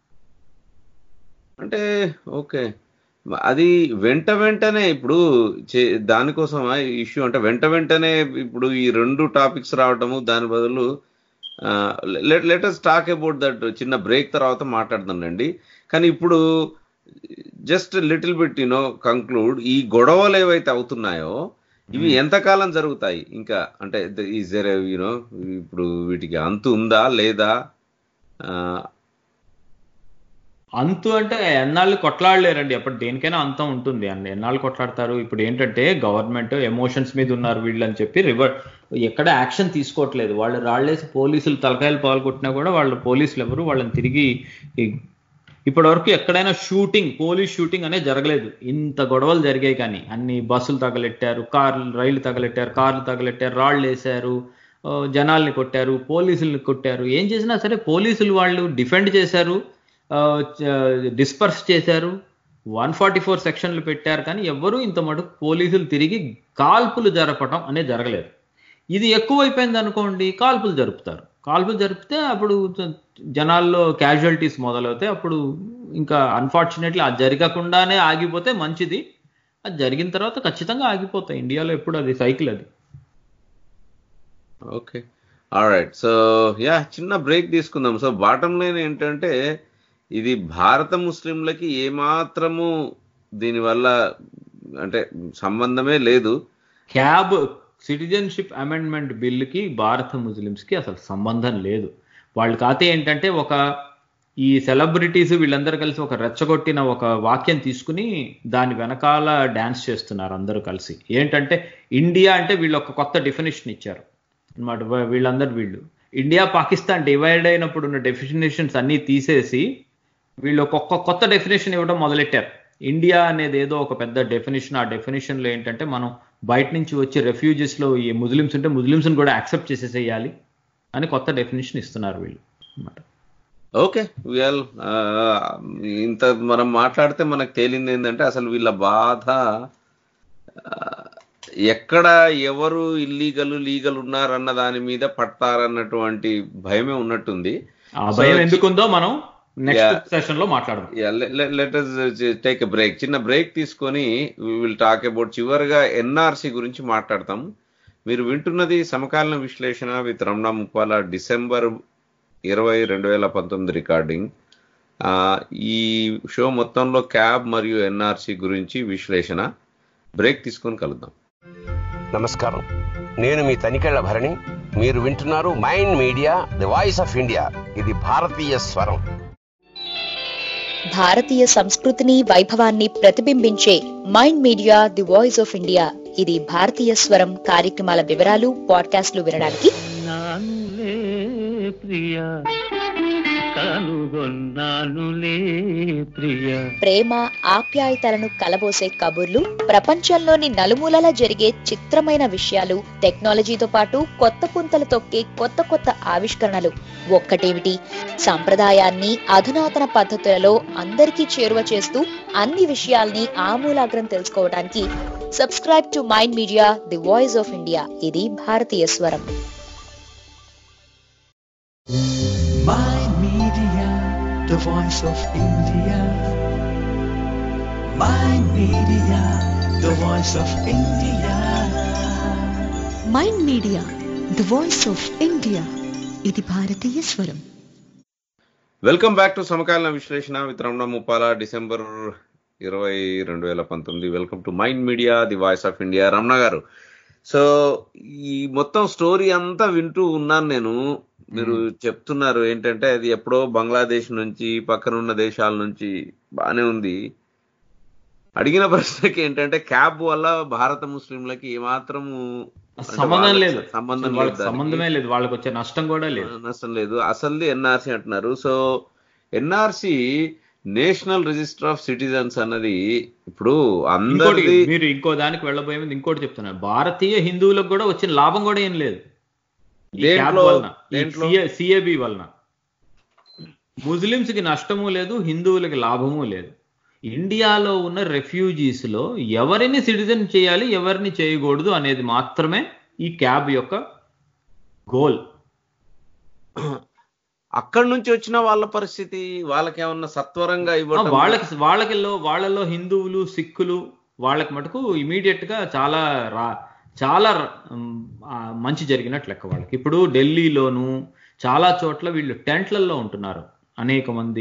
అంటే ఓకే, అది వెంట వెంటనే ఇప్పుడు దానికోసం ఇష్యూ అంటే వెంట వెంటనే ఇప్పుడు ఈ రెండు టాపిక్స్ రావటము, దాని బదులు let us talk about that చిన్న బ్రేక్ తర్వాత మాట్లాడుతుందండి. కానీ ఇప్పుడు just little bit you know conclude, ఈ గొడవలు ఏవైతే అవుతున్నాయో ఇవి ఎంతకాలం జరుగుతాయి ఇంకా, అంటే ఈజ్ దేర్ యూనో ఇప్పుడు వీటికి అంతు ఉందా లేదా? అంతు అంటే ఎన్నాళ్ళు కొట్లాడలేరండి, అప్పుడు దేనికైనా అంతం ఉంటుంది అండి. ఎన్నాళ్ళు కొట్లాడతారు? ఇప్పుడు ఏంటంటే గవర్నమెంట్ ఎమోషన్స్ మీద ఉన్నారు వీళ్ళు అని చెప్పి రివర్ ఎక్కడ యాక్షన్ తీసుకోవట్లేదు. వాళ్ళు రాళ్ళేసి పోలీసులు తలకాయలు పాల్గొట్టినా కూడా వాళ్ళు పోలీసులు ఎవరు వాళ్ళని తిరిగి, ఇప్పటి వరకు ఎక్కడైనా షూటింగ్, పోలీస్ షూటింగ్ అనేది జరగలేదు. ఇంత గొడవలు జరిగాయి కానీ అన్ని బస్సులు తగలెట్టారు, కార్లు రైళ్లు తగలెట్టారు, కార్లు తగలెట్టారు, రాళ్ళు వేశారు, జనాల్ని కొట్టారు, పోలీసుల్ని కొట్టారు. ఏం చేసినా సరే పోలీసులు వాళ్ళు డిఫెండ్ చేశారు, డిస్పర్స్ చేశారు, వన్ ఫార్టీ ఫోర్ సెక్షన్లు పెట్టారు. కానీ ఎవ్వరూ ఇంత మటుకు పోలీసులు తిరిగి కాల్పులు జరపడం అనేది జరగలేదు. ఇది ఎక్కువైపోయింది అనుకోండి, కాల్పులు జరుపుతారు. కాల్పులు జరిపితే అప్పుడు జనాల్లో క్యాజువాలిటీస్ మొదలవుతాయి. అప్పుడు ఇంకా అన్ఫార్చునేట్లీ అది జరగకుండానే ఆగిపోతే మంచిది. అది జరిగిన తర్వాత ఖచ్చితంగా ఆగిపోతాయి. ఇండియాలో ఎప్పుడు అది సైకిల్ అది. Okay, alright. సో యా చిన్న బ్రేక్ తీసుకుందాం. సో బాటమ్ లైన్ ఏంటంటే ఇది భారత ముస్లింలకి ఏమాత్రము దీనివల్ల అంటే సంబంధమే లేదు. క్యాబ్ సిటిజన్షిప్ అమెండ్మెంట్ బిల్లుకి భారత ముస్లిమ్స్కి అసలు సంబంధం లేదు. వాళ్ళు కాతే ఏంటంటే ఒక ఈ సెలబ్రిటీస్ వీళ్ళందరూ కలిసి ఒక రెచ్చగొట్టిన ఒక వాక్యం తీసుకుని దాని వెనకాల డ్యాన్స్ చేస్తున్నారు అందరూ కలిసి. ఏంటంటే ఇండియా అంటే వీళ్ళు ఒక కొత్త డెఫినేషన్ ఇచ్చారు అన్నమాట. వీళ్ళందరూ వీళ్ళు ఇండియా పాకిస్తాన్ డివైడ్ అయినప్పుడు ఉన్న డెఫినేషన్స్ అన్నీ తీసేసి వీళ్ళు ఒక్కొక్క కొత్త డెఫినేషన్ ఇవ్వడం మొదలెట్టారు. ఇండియా అనేది ఏదో ఒక పెద్ద డెఫినేషన్. ఆ డెఫినేషన్లో ఏంటంటే మనం బయట నుంచి వచ్చే రెఫ్యూజీస్లో ఈ ముస్లిమ్స్ ఉంటే ముస్లిమ్స్ని కూడా యాక్సెప్ట్ చేసేసేయాలి అని కొత్త డెఫినేషన్ ఇస్తున్నారు వీళ్ళు అన్నమాట. ఓకే, వెల్ ఇంత మనం మాట్లాడితే మనకు తేలింది ఏంటంటే అసలు వీళ్ళ బాధ ఎక్కడ ఎవరు ఇల్లీగల్ లీగల్ ఉన్నారన్న దాని మీద పడతారన్నటువంటి భయమే ఉన్నట్టుంది. ఆ భయం ఎందుకుందో మనం నెక్స్ట్ సెషన్ లో మాట్లాడదాం. Let us take a break. చిన్న బ్రేక్ తీసుకొని వి విల్ టాక్ అబౌట్ చివరిగా ఎన్ఆర్సీ గురించి మాట్లాడతాం. మీరు వింటున్నది సమకాలీన విశ్లేషణ విత్ రమణ ముప్పాల, డిసెంబర్ ఇరవై రెండు వేల పంతొమ్మిది రికార్డింగ్. ఈ షో మొత్తంలో క్యాబ్ మరియు ఎన్ఆర్సీ గురించి విశ్లేషణ. బ్రేక్ తీసుకొని కలుద్దాం. నమస్కారం, నేను మీ తనికెళ్ల భరణి. మీరు వింటున్నారు mind media, the voice of India. ఇది భారతీయ స్వరం. భారతీయ సంస్కృతిని వైభవాన్ని ప్రతిబింబించే mind media the voice of India. ఇది భారతీయ స్వరం కార్యక్రమాల వివరాలు, పాడ్కాస్ట్లు వినడానికి ప్రేమ ఆప్యాయతలను కలబోసే కబుర్లు, ప్రపంచంలోని నలుమూలలా జరిగే చిత్రమైన విషయాలు, టెక్నాలజీతో పాటు కొత్త పుంతలు తొక్కే కొత్త కొత్త ఆవిష్కరణలు. ఒక్కటేమిటి, సంప్రదాయాన్ని అధునాతన పద్ధతులలో అందరికీ చేరువ చేస్తూ అన్ని విషయాల్ని ఆమూలాగ్రం తెలుసుకోవడానికి subscribe to mind media the voice of India. ఇది భారతీయ స్వరం. the voice of India. Mind Media, the voice of India. Mind media the voice of India, ఇది భారతీయ స్వరం. వెల్కమ్ బ్యాక్ టు సమకాలీన విశ్లేషణ విత్ రమణ ముప్పాల, డిసెంబర్ ఇరవై రెండు వేల పంతొమ్మిది. Welcome to mind media the voice of India. Ramana garu, so ఈ మొత్తం స్టోరీ అంతా వింటూ ఉన్నాను నేను. మీరు చెప్తున్నారు ఏంటంటే అది ఎప్పుడో బంగ్లాదేశ్ నుంచి పక్కనున్న దేశాల నుంచి బానే ఉంది. అడిగిన ప్రశ్నకి ఏంటంటే క్యాబ్ వల్ల భారత ముస్లింలకి ఏమాత్రము సంబంధం లేదు, సంబంధం లేదు, సంబంధమే లేదు, వాళ్ళకి వచ్చే నష్టం కూడా లేదు, నష్టం లేదు. అసలు ఎన్ఆర్సీ అంటున్నారు. So NRC national register of citizens అన్నది ఇప్పుడు అందరిది. మీరు ఇంకో దానికి వెళ్ళబోయే ముందు ఇంకోటి చెప్తున్నారు, భారతీయ హిందువులకు కూడా వచ్చిన లాభం కూడా ఏం లేదు సిఏబి వలన. ముస్లింస్ కి నష్టము లేదు, హిందువులకి లాభము లేదు. ఇండియాలో ఉన్న రెఫ్యూజీస్ లో ఎవరిని సిటిజన్ చేయాలి, ఎవరిని చేయకూడదు అనేది మాత్రమే ఈ క్యాబ్ యొక్క గోల్. అక్కడి నుంచి వచ్చిన వాళ్ళ పరిస్థితి, వాళ్ళకి ఏమన్నా సత్వరంగా ఇవ్వడం, వాళ్ళకి వాళ్ళకిలో వాళ్ళలో హిందువులు సిక్కులు వాళ్ళకి మటుకు ఇమీడియట్ గా చాలా రా చాలా మంచి జరిగినట్లు లెక్క వాళ్ళకి. ఇప్పుడు ఢిల్లీలోను చాలా చోట్ల వీళ్ళు టెంట్లలో ఉంటున్నారు అనేక మంది.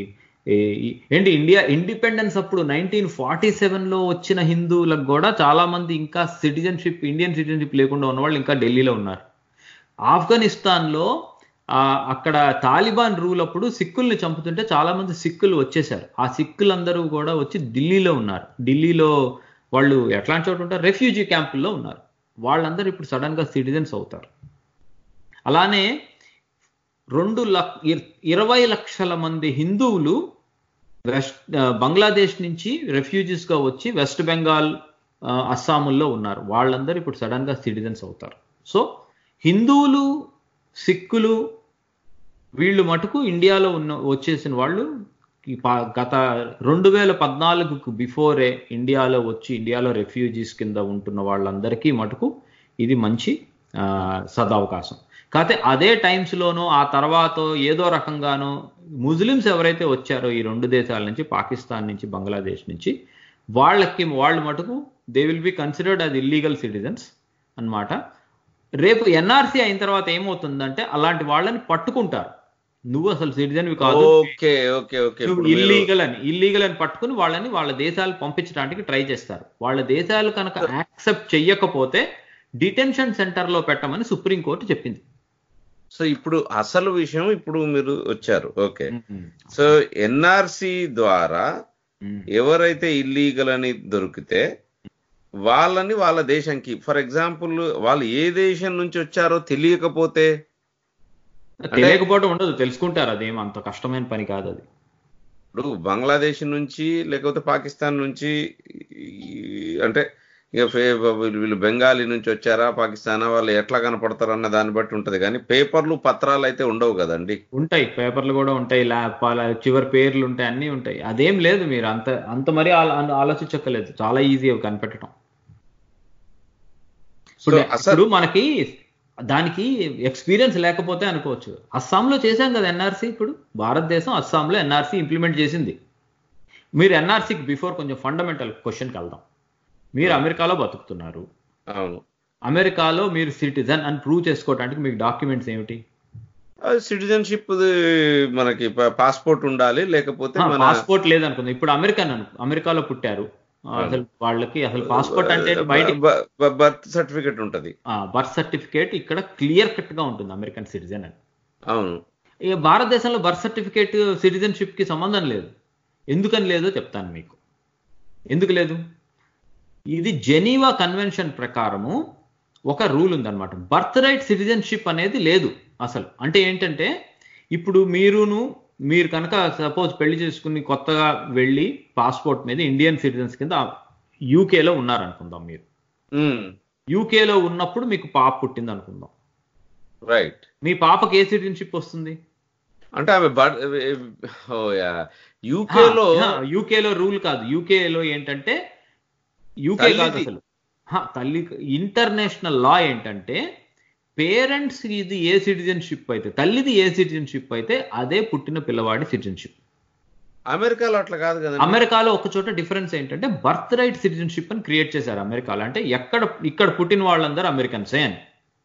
ఏంటి ఇండియా ఇండిపెండెన్స్ అప్పుడు నైన్టీన్ ఫార్టీ సెవెన్ లో వచ్చిన హిందువులకు కూడా చాలా మంది ఇంకా సిటిజన్షిప్ ఇండియన్ సిటిజన్షిప్ లేకుండా ఉన్నవాళ్ళు ఇంకా ఢిల్లీలో ఉన్నారు. ఆఫ్ఘనిస్తాన్ లో అక్కడ తాలిబాన్ రూల్ అప్పుడు సిక్కుల్ని చంపుతుంటే చాలా మంది సిక్కులు వచ్చేసారు. ఆ సిక్కులందరూ కూడా వచ్చి ఢిల్లీలో ఉన్నారు. ఢిల్లీలో వాళ్ళు ఎట్లాంటి చోట ఉంటారు, రెఫ్యూజీ క్యాంపుల్లో ఉన్నారు. వాళ్ళందరూ ఇప్పుడు సడన్ గా సిటిజన్స్ అవుతారు. అలానే రెండు లక్ష ఇరవై లక్షల మంది హిందువులు వెస్ట్ బంగ్లాదేశ్ నుంచి రెఫ్యూజీస్ గా వచ్చి వెస్ట్ బెంగాల్ అస్సాముల్లో ఉన్నారు. వాళ్ళందరూ ఇప్పుడు సడన్ గా సిటిజన్స్ అవుతారు. సో హిందువులు సిక్కులు వీళ్ళు మటుకు ఇండియాలో ఉన్న వచ్చేసిన వాళ్ళు గత రెండు వేల పద్నాలుగుకు బిఫోరే ఇండియాలో వచ్చి ఇండియాలో రెఫ్యూజీస్ కింద ఉంటున్న వాళ్ళందరికీ మటుకు ఇది మంచి సదవకాశం. కాకపోతే అదే టైమ్స్లోనూ ఆ తర్వాత ఏదో రకంగానో ముస్లిమ్స్ ఎవరైతే వచ్చారో ఈ రెండు దేశాల నుంచి, పాకిస్తాన్ నుంచి, బంగ్లాదేశ్ నుంచి, వాళ్ళకి వాళ్ళు మటుకు they will be considered as illegal citizens అన్నమాట. రేపు ఎన్ఆర్సీ అయిన తర్వాత ఏమవుతుందంటే అలాంటి వాళ్ళని పట్టుకుంటారు. నువ్వు అసలు సిటిజన్వి కాదు, నువ్వు ఇల్లీగల్ అని ఇల్లీగల్ అని పట్టుకుని వాళ్ళని వాళ్ళ దేశాలు పంపించడానికి ట్రై చేస్తారు. వాళ్ళ దేశాలు కనుక యాక్సెప్ట్ చెయ్యకపోతే డిటెన్షన్ సెంటర్ లో పెట్టమని సుప్రీంకోర్టు చెప్పింది. సో ఇప్పుడు అసలు విషయం, ఇప్పుడు మీరు వచ్చారు, ఓకే. సో ఎన్ఆర్సీ ద్వారా ఎవరైతే ఇల్లీగల్ అని దొరికితే వాళ్ళని వాళ్ళ దేశంకి, ఫర్ ఎగ్జాంపుల్ వాళ్ళు ఏ దేశం నుంచి వచ్చారో తెలియకపోతే, తెలియకపోవడం ఉండదు, తెలుసుకుంటారు. అదేం అంత కష్టమైన పని కాదు అది. ఇప్పుడు బంగ్లాదేశ్ నుంచి లేకపోతే పాకిస్తాన్ నుంచి, అంటే ఇక వీళ్ళు బెంగాలీ నుంచి వచ్చారా పాకిస్తానా, వాళ్ళు ఎట్లా కనపడతారు అన్న దాన్ని బట్టి ఉంటది. కానీ పేపర్లు పత్రాలు అయితే ఉండవు కదండి. ఉంటాయి, పేపర్లు కూడా ఉంటాయి, చివరి పేర్లు ఉంటాయి, అన్నీ ఉంటాయి. అదేం లేదు, మీరు అంత అంత మరీ ఆలోచించక్కర్లేదు, చాలా ఈజీ అవి కనిపెట్టడం. ఇప్పుడు మనకి దానికి ఎక్స్పీరియన్స్ లేకపోతే అనుకోవచ్చు. అస్సాంలో చేశాం కదా ఎన్ఆర్సీ. ఇప్పుడు భారతదేశం అస్సాంలో ఎన్ఆర్సీ ఇంప్లిమెంట్ చేసింది. మీరు ఎన్ఆర్సీకి బిఫోర్ కొంచెం ఫండమెంటల్ క్వశ్చన్కి వెళ్దాం. మీరు అమెరికాలో బతుకుతున్నారు, అవును. అమెరికాలో మీరు సిటిజన్ అని ప్రూవ్ చేసుకోవడానికి మీకు డాక్యుమెంట్స్ ఏమిటి? సిటిజన్షిప్ మనకి పాస్పోర్ట్ ఉండాలి, లేకపోతే పాస్పోర్ట్ లేదనుకుందాం. ఇప్పుడు అమెరికన్ అను అమెరికాలో పుట్టారు, అసలు వాళ్ళకి అసలు పాస్పోర్ట్ అంటే బయట బర్త్ సర్టిఫికేట్ ఉంటది. బర్త్ సర్టిఫికేట్ ఇక్కడ క్లియర్ కట్ గా ఉంటుంది అమెరికన్ సిటిజన్ అని. అవును. ఇక భారతదేశంలో బర్త్ సర్టిఫికేట్ సిటిజన్షిప్ కి సంబంధం లేదు. ఎందుకని లేదో చెప్తాను మీకు. ఎందుకు లేదు? ఇది జెనీవా కన్వెన్షన్ ప్రకారము ఒక రూల్ ఉందన్నమాట. బర్త్ రైట్ సిటిజన్షిప్ అనేది లేదు అసలు. అంటే ఏంటంటే ఇప్పుడు మీరును మీరు కనుక సపోజ్ పెళ్లి చేసుకుని కొత్తగా వెళ్ళి పాస్పోర్ట్ మీద ఇండియన్ సిటిజన్స్ కింద యూకేలో ఉన్నారనుకుందాం. మీరు యూకేలో ఉన్నప్పుడు మీకు పాప పుట్టింది అనుకుందాం, రైట్? మీ పాపకి ఏ సిటిజన్షిప్ వస్తుంది? అంటే ఆమె యూకేలో యూకేలో రూల్ కాదు. యూకేలో ఏంటంటే యూకే కాదు అసలు తల్లి. ఇంటర్నేషనల్ లా ఏంటంటే పేరెంట్స్ ఇది ఏ సిటిజన్షిప్ అయితే, తల్లిది ఏ సిటిజన్షిప్ అయితే అదే పుట్టిన పిల్లవాడి సిటిజన్షిప్. అమెరికాలో అట్లా కాదు కదా. అమెరికాలో ఒక చోట డిఫరెన్స్ ఏంటంటే బర్త్ రైట్ సిటిజన్షిప్ అని క్రియేట్ చేశారు అమెరికాలో. అంటే ఎక్కడ ఇక్కడ పుట్టిన వాళ్ళందరూ అమెరికన్సే అని.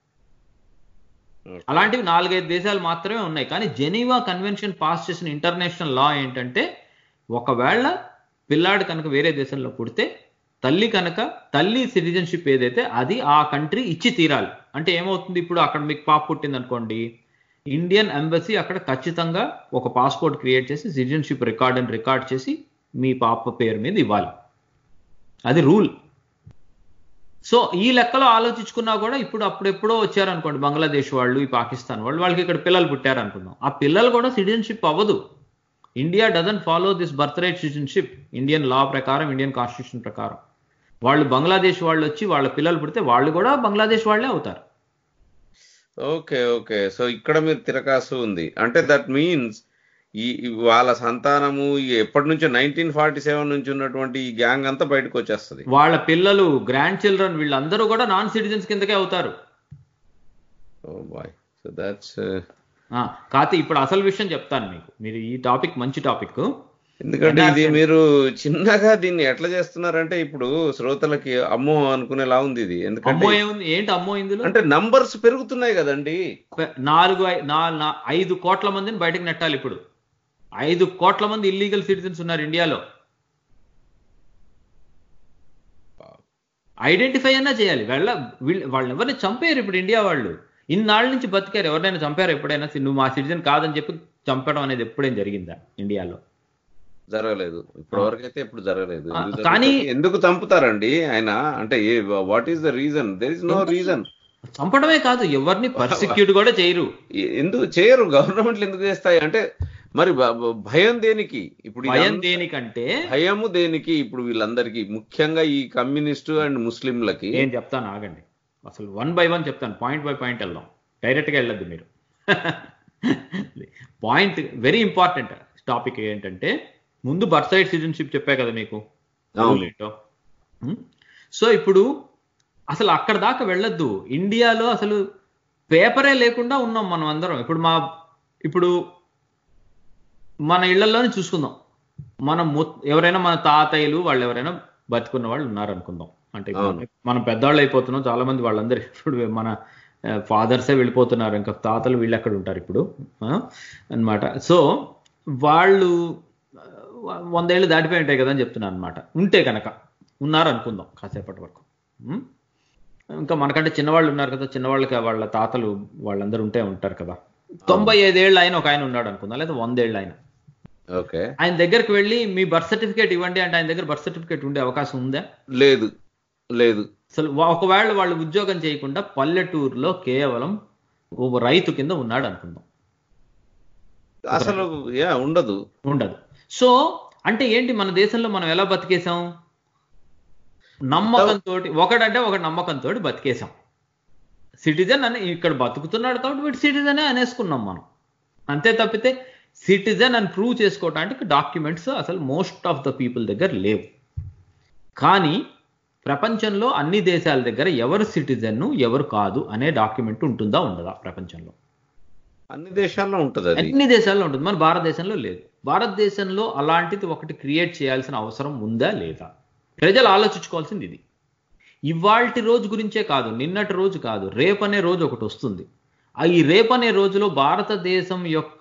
అలాంటివి నాలుగైదు దేశాలు మాత్రమే ఉన్నాయి. కానీ జెనీవా కన్వెన్షన్ పాస్ చేసిన ఇంటర్నేషనల్ లా ఏంటంటే ఒకవేళ పిల్లాడు కనుక వేరే దేశంలో పుడితే తల్లి కనుక తల్లి సిటిజన్షిప్ ఏదైతే అది ఆ కంట్రీ ఇచ్చి తీరాలి. అంటే ఏమవుతుంది, ఇప్పుడు అక్కడ మీకు పాప పుట్టింది అనుకోండి, ఇండియన్ ఎంబసీ అక్కడ ఖచ్చితంగా ఒక పాస్పోర్ట్ క్రియేట్ చేసి సిటిజన్షిప్ రికార్డ్ అని రికార్డ్ చేసి మీ పాప పేరు మీద ఇవ్వాలి. అది రూల్. సో ఈ లెక్కలో ఆలోచించుకున్నా కూడా ఇప్పుడు అప్పుడెప్పుడో వచ్చారనుకోండి బంగ్లాదేశ్ వాళ్ళు, ఈ పాకిస్తాన్ వాళ్ళు, వాళ్ళకి ఇక్కడ పిల్లలు పుట్టారు అనుకుందాం, ఆ పిల్లలు కూడా సిటిజన్షిప్ అవ్వదు. India doesn't follow this birth right citizenship. Indian law ప్రకారం, ఇండియన్ కాన్స్టిట్యూషన్ ప్రకారం వాళ్ళు బంగ్లాదేశ్ వాళ్ళు వచ్చి వాళ్ళ పిల్లలు పుడితే వాళ్ళు కూడా బంగ్లాదేశ్ వాళ్ళే అవుతారు. ఓకే ఓకే సో ఇక్కడ మీరు తిరకాసు ఉంది అంటే దట్ మీన్స్ ఈ వాళ్ళ సంతానము ఎప్పటి నుంచో నైన్టీన్ ఫార్టీ సెవెన్ నుంచి ఉన్నటువంటి ఈ గ్యాంగ్ అంతా బయటకు వచ్చేస్తుంది. వాళ్ళ పిల్లలు, గ్రాండ్ చిల్డ్రన్ వీళ్ళందరూ కూడా నాన్ సిటిజన్స్ కిందకే అవుతారు. ఓ బాయ్, సో దట్స్ కాకపోతే ఇప్పుడు అసలు విషయం చెప్తాను మీకు. మీరు ఈ టాపిక్ మంచి టాపిక్. ఎందుకంటే ఇది మీరు చిన్నగా దీన్ని ఎట్లా చేస్తున్నారంటే ఇప్పుడు శ్రోతలకి అమ్మో అనుకునేలా ఉంది ఇది. ఎందుకంటే ఏంటి అమ్మో ఇందులో అంటే నంబర్స్ పెరుగుతున్నాయి కదండి. నాలుగు ఐదు కోట్ల మందిని బయటకు నెట్టాలి. ఇప్పుడు ఐదు కోట్ల మంది ఇల్లీగల్ సిటిజన్స్ ఉన్నారు ఇండియాలో. ఐడెంటిఫై అన్నా చేయాలి. వాళ్ళ వాళ్ళని ఎవరిని చంపారు ఇప్పుడు ఇండియా వాళ్ళు. ఇన్నాళ్ళ నుంచి బతికారు. ఎవరినైనా చంపారు ఎప్పుడైనా? నువ్వు మా సిటిజన్ కాదని చెప్పి చంపడం అనేది ఎప్పుడైనా జరిగిందా ఇండియాలో? జరగలేదు ఇప్పటి వరకు అయితే. ఎప్పుడు జరగలేదు. కానీ ఎందుకు చంపుతారండి ఆయన? అంటే what is the reason? There is no reason. చంపడమే కాదు, ఎవరిని పర్సిక్యూట్ కూడా చేయరు. ఎందుకు చేయరు? గవర్నమెంట్లు ఎందుకు చేస్తాయి అంటే మరి భయం దేనికి? ఇప్పుడు భయం దేనికంటే భయము దేనికి ఇప్పుడు వీళ్ళందరికీ, ముఖ్యంగా ఈ కమ్యూనిస్టు అండ్ ముస్లింలకి? నేను చెప్తాను ఆగండి, అసలు వన్ బై వన్ చెప్తాను, పాయింట్ బై పాయింట్ వెళ్దాం. డైరెక్ట్ గా వెళ్ళొద్దు మీరు. పాయింట్ వెరీ ఇంపార్టెంట్ టాపిక్ ఏంటంటే, ముందు బర్త్ రైట్ సిటిజన్షిప్ చెప్పా కదా మీకు. సో ఇప్పుడు అసలు అక్కడ దాకా వెళ్ళొద్దు. ఇండియాలో అసలు పేపరే లేకుండా ఉన్నాం మనం అందరం. ఇప్పుడు మా ఇప్పుడు మన ఇళ్లలోనే చూసుకుందాం. మనం ఎవరైనా మన తాతయ్యలు వాళ్ళు ఎవరైనా బతుకున్న వాళ్ళు ఉన్నారనుకుందాం. అంటే మనం పెద్దవాళ్ళు అయిపోతున్నాం చాలా మంది. వాళ్ళందరూ ఇప్పుడు మన ఫాదర్సే వెళ్ళిపోతున్నారు, ఇంకా తాతలు వీళ్ళు ఎక్కడ ఉంటారు ఇప్పుడు అన్నమాట. సో వాళ్ళు వందేళ్ళు దాటిపోయి ఉంటాయి కదా అని చెప్తున్నాను అనమాట. ఉంటే కనుక ఉన్నారు అనుకుందాం కాసేపటి వరకు. ఇంకా మనకంటే చిన్నవాళ్ళు ఉన్నారు కదా, చిన్నవాళ్ళకి వాళ్ళ తాతలు వాళ్ళందరూ ఉంటే ఉంటారు కదా. తొంభై ఐదేళ్ళు ఆయన ఒక ఆయన ఉన్నాడు అనుకుందాం, లేదా వందేళ్ళు ఆయన. ఓకే, ఆయన దగ్గరికి వెళ్ళి మీ బర్త్ సర్టిఫికేట్ ఇవ్వండి అంటే ఆయన దగ్గర బర్త్ సర్టిఫికేట్ ఉండే అవకాశం ఉందా? లేదు లేదు. అసలు ఒకవేళ వాళ్ళు ఉద్యోగం చేయకుండా పల్లెటూరులో కేవలం ఓ రైతు కింద ఉన్నాడు అనుకుందాం, అసలు ఉండదు ఉండదు. సో అంటే ఏంటి, మన దేశంలో మనం ఎలా బతికేసాం? నమ్మకంతో, ఒకడంటే ఒక నమ్మకంతో బతికేసాం. సిటిజన్ అని ఇక్కడ బతుకుతున్నాడు కాబట్టి వీడు సిటిజనే అనేసుకున్నాం మనం, అంతే తప్పితే సిటిజన్ అని ప్రూవ్ చేసుకోవటానికి డాక్యుమెంట్స్ అసలు మోస్ట్ ఆఫ్ ద పీపుల్ దగ్గర లేవు. కానీ ప్రపంచంలో అన్ని దేశాల దగ్గర ఎవరు సిటిజన్ ఎవరు కాదు అనే డాక్యుమెంట్ ఉంటుందా ఉండదా? ప్రపంచంలో అన్ని దేశాల్లో ఉంటుంది, అన్ని దేశాల్లో ఉంటుంది, మన భారతదేశంలో లేదు. భారతదేశంలో అలాంటిది ఒకటి క్రియేట్ చేయాల్సిన అవసరం ఉందా లేదా? ప్రజలు ఆలోచించుకోవాల్సింది ఇది. ఇవాల్టి రోజు గురించే కాదు, నిన్నటి రోజు కాదు, రేపనే రోజు ఒకటి వస్తుంది. ఆ ఈ రేపనే రోజులో భారతదేశం యొక్క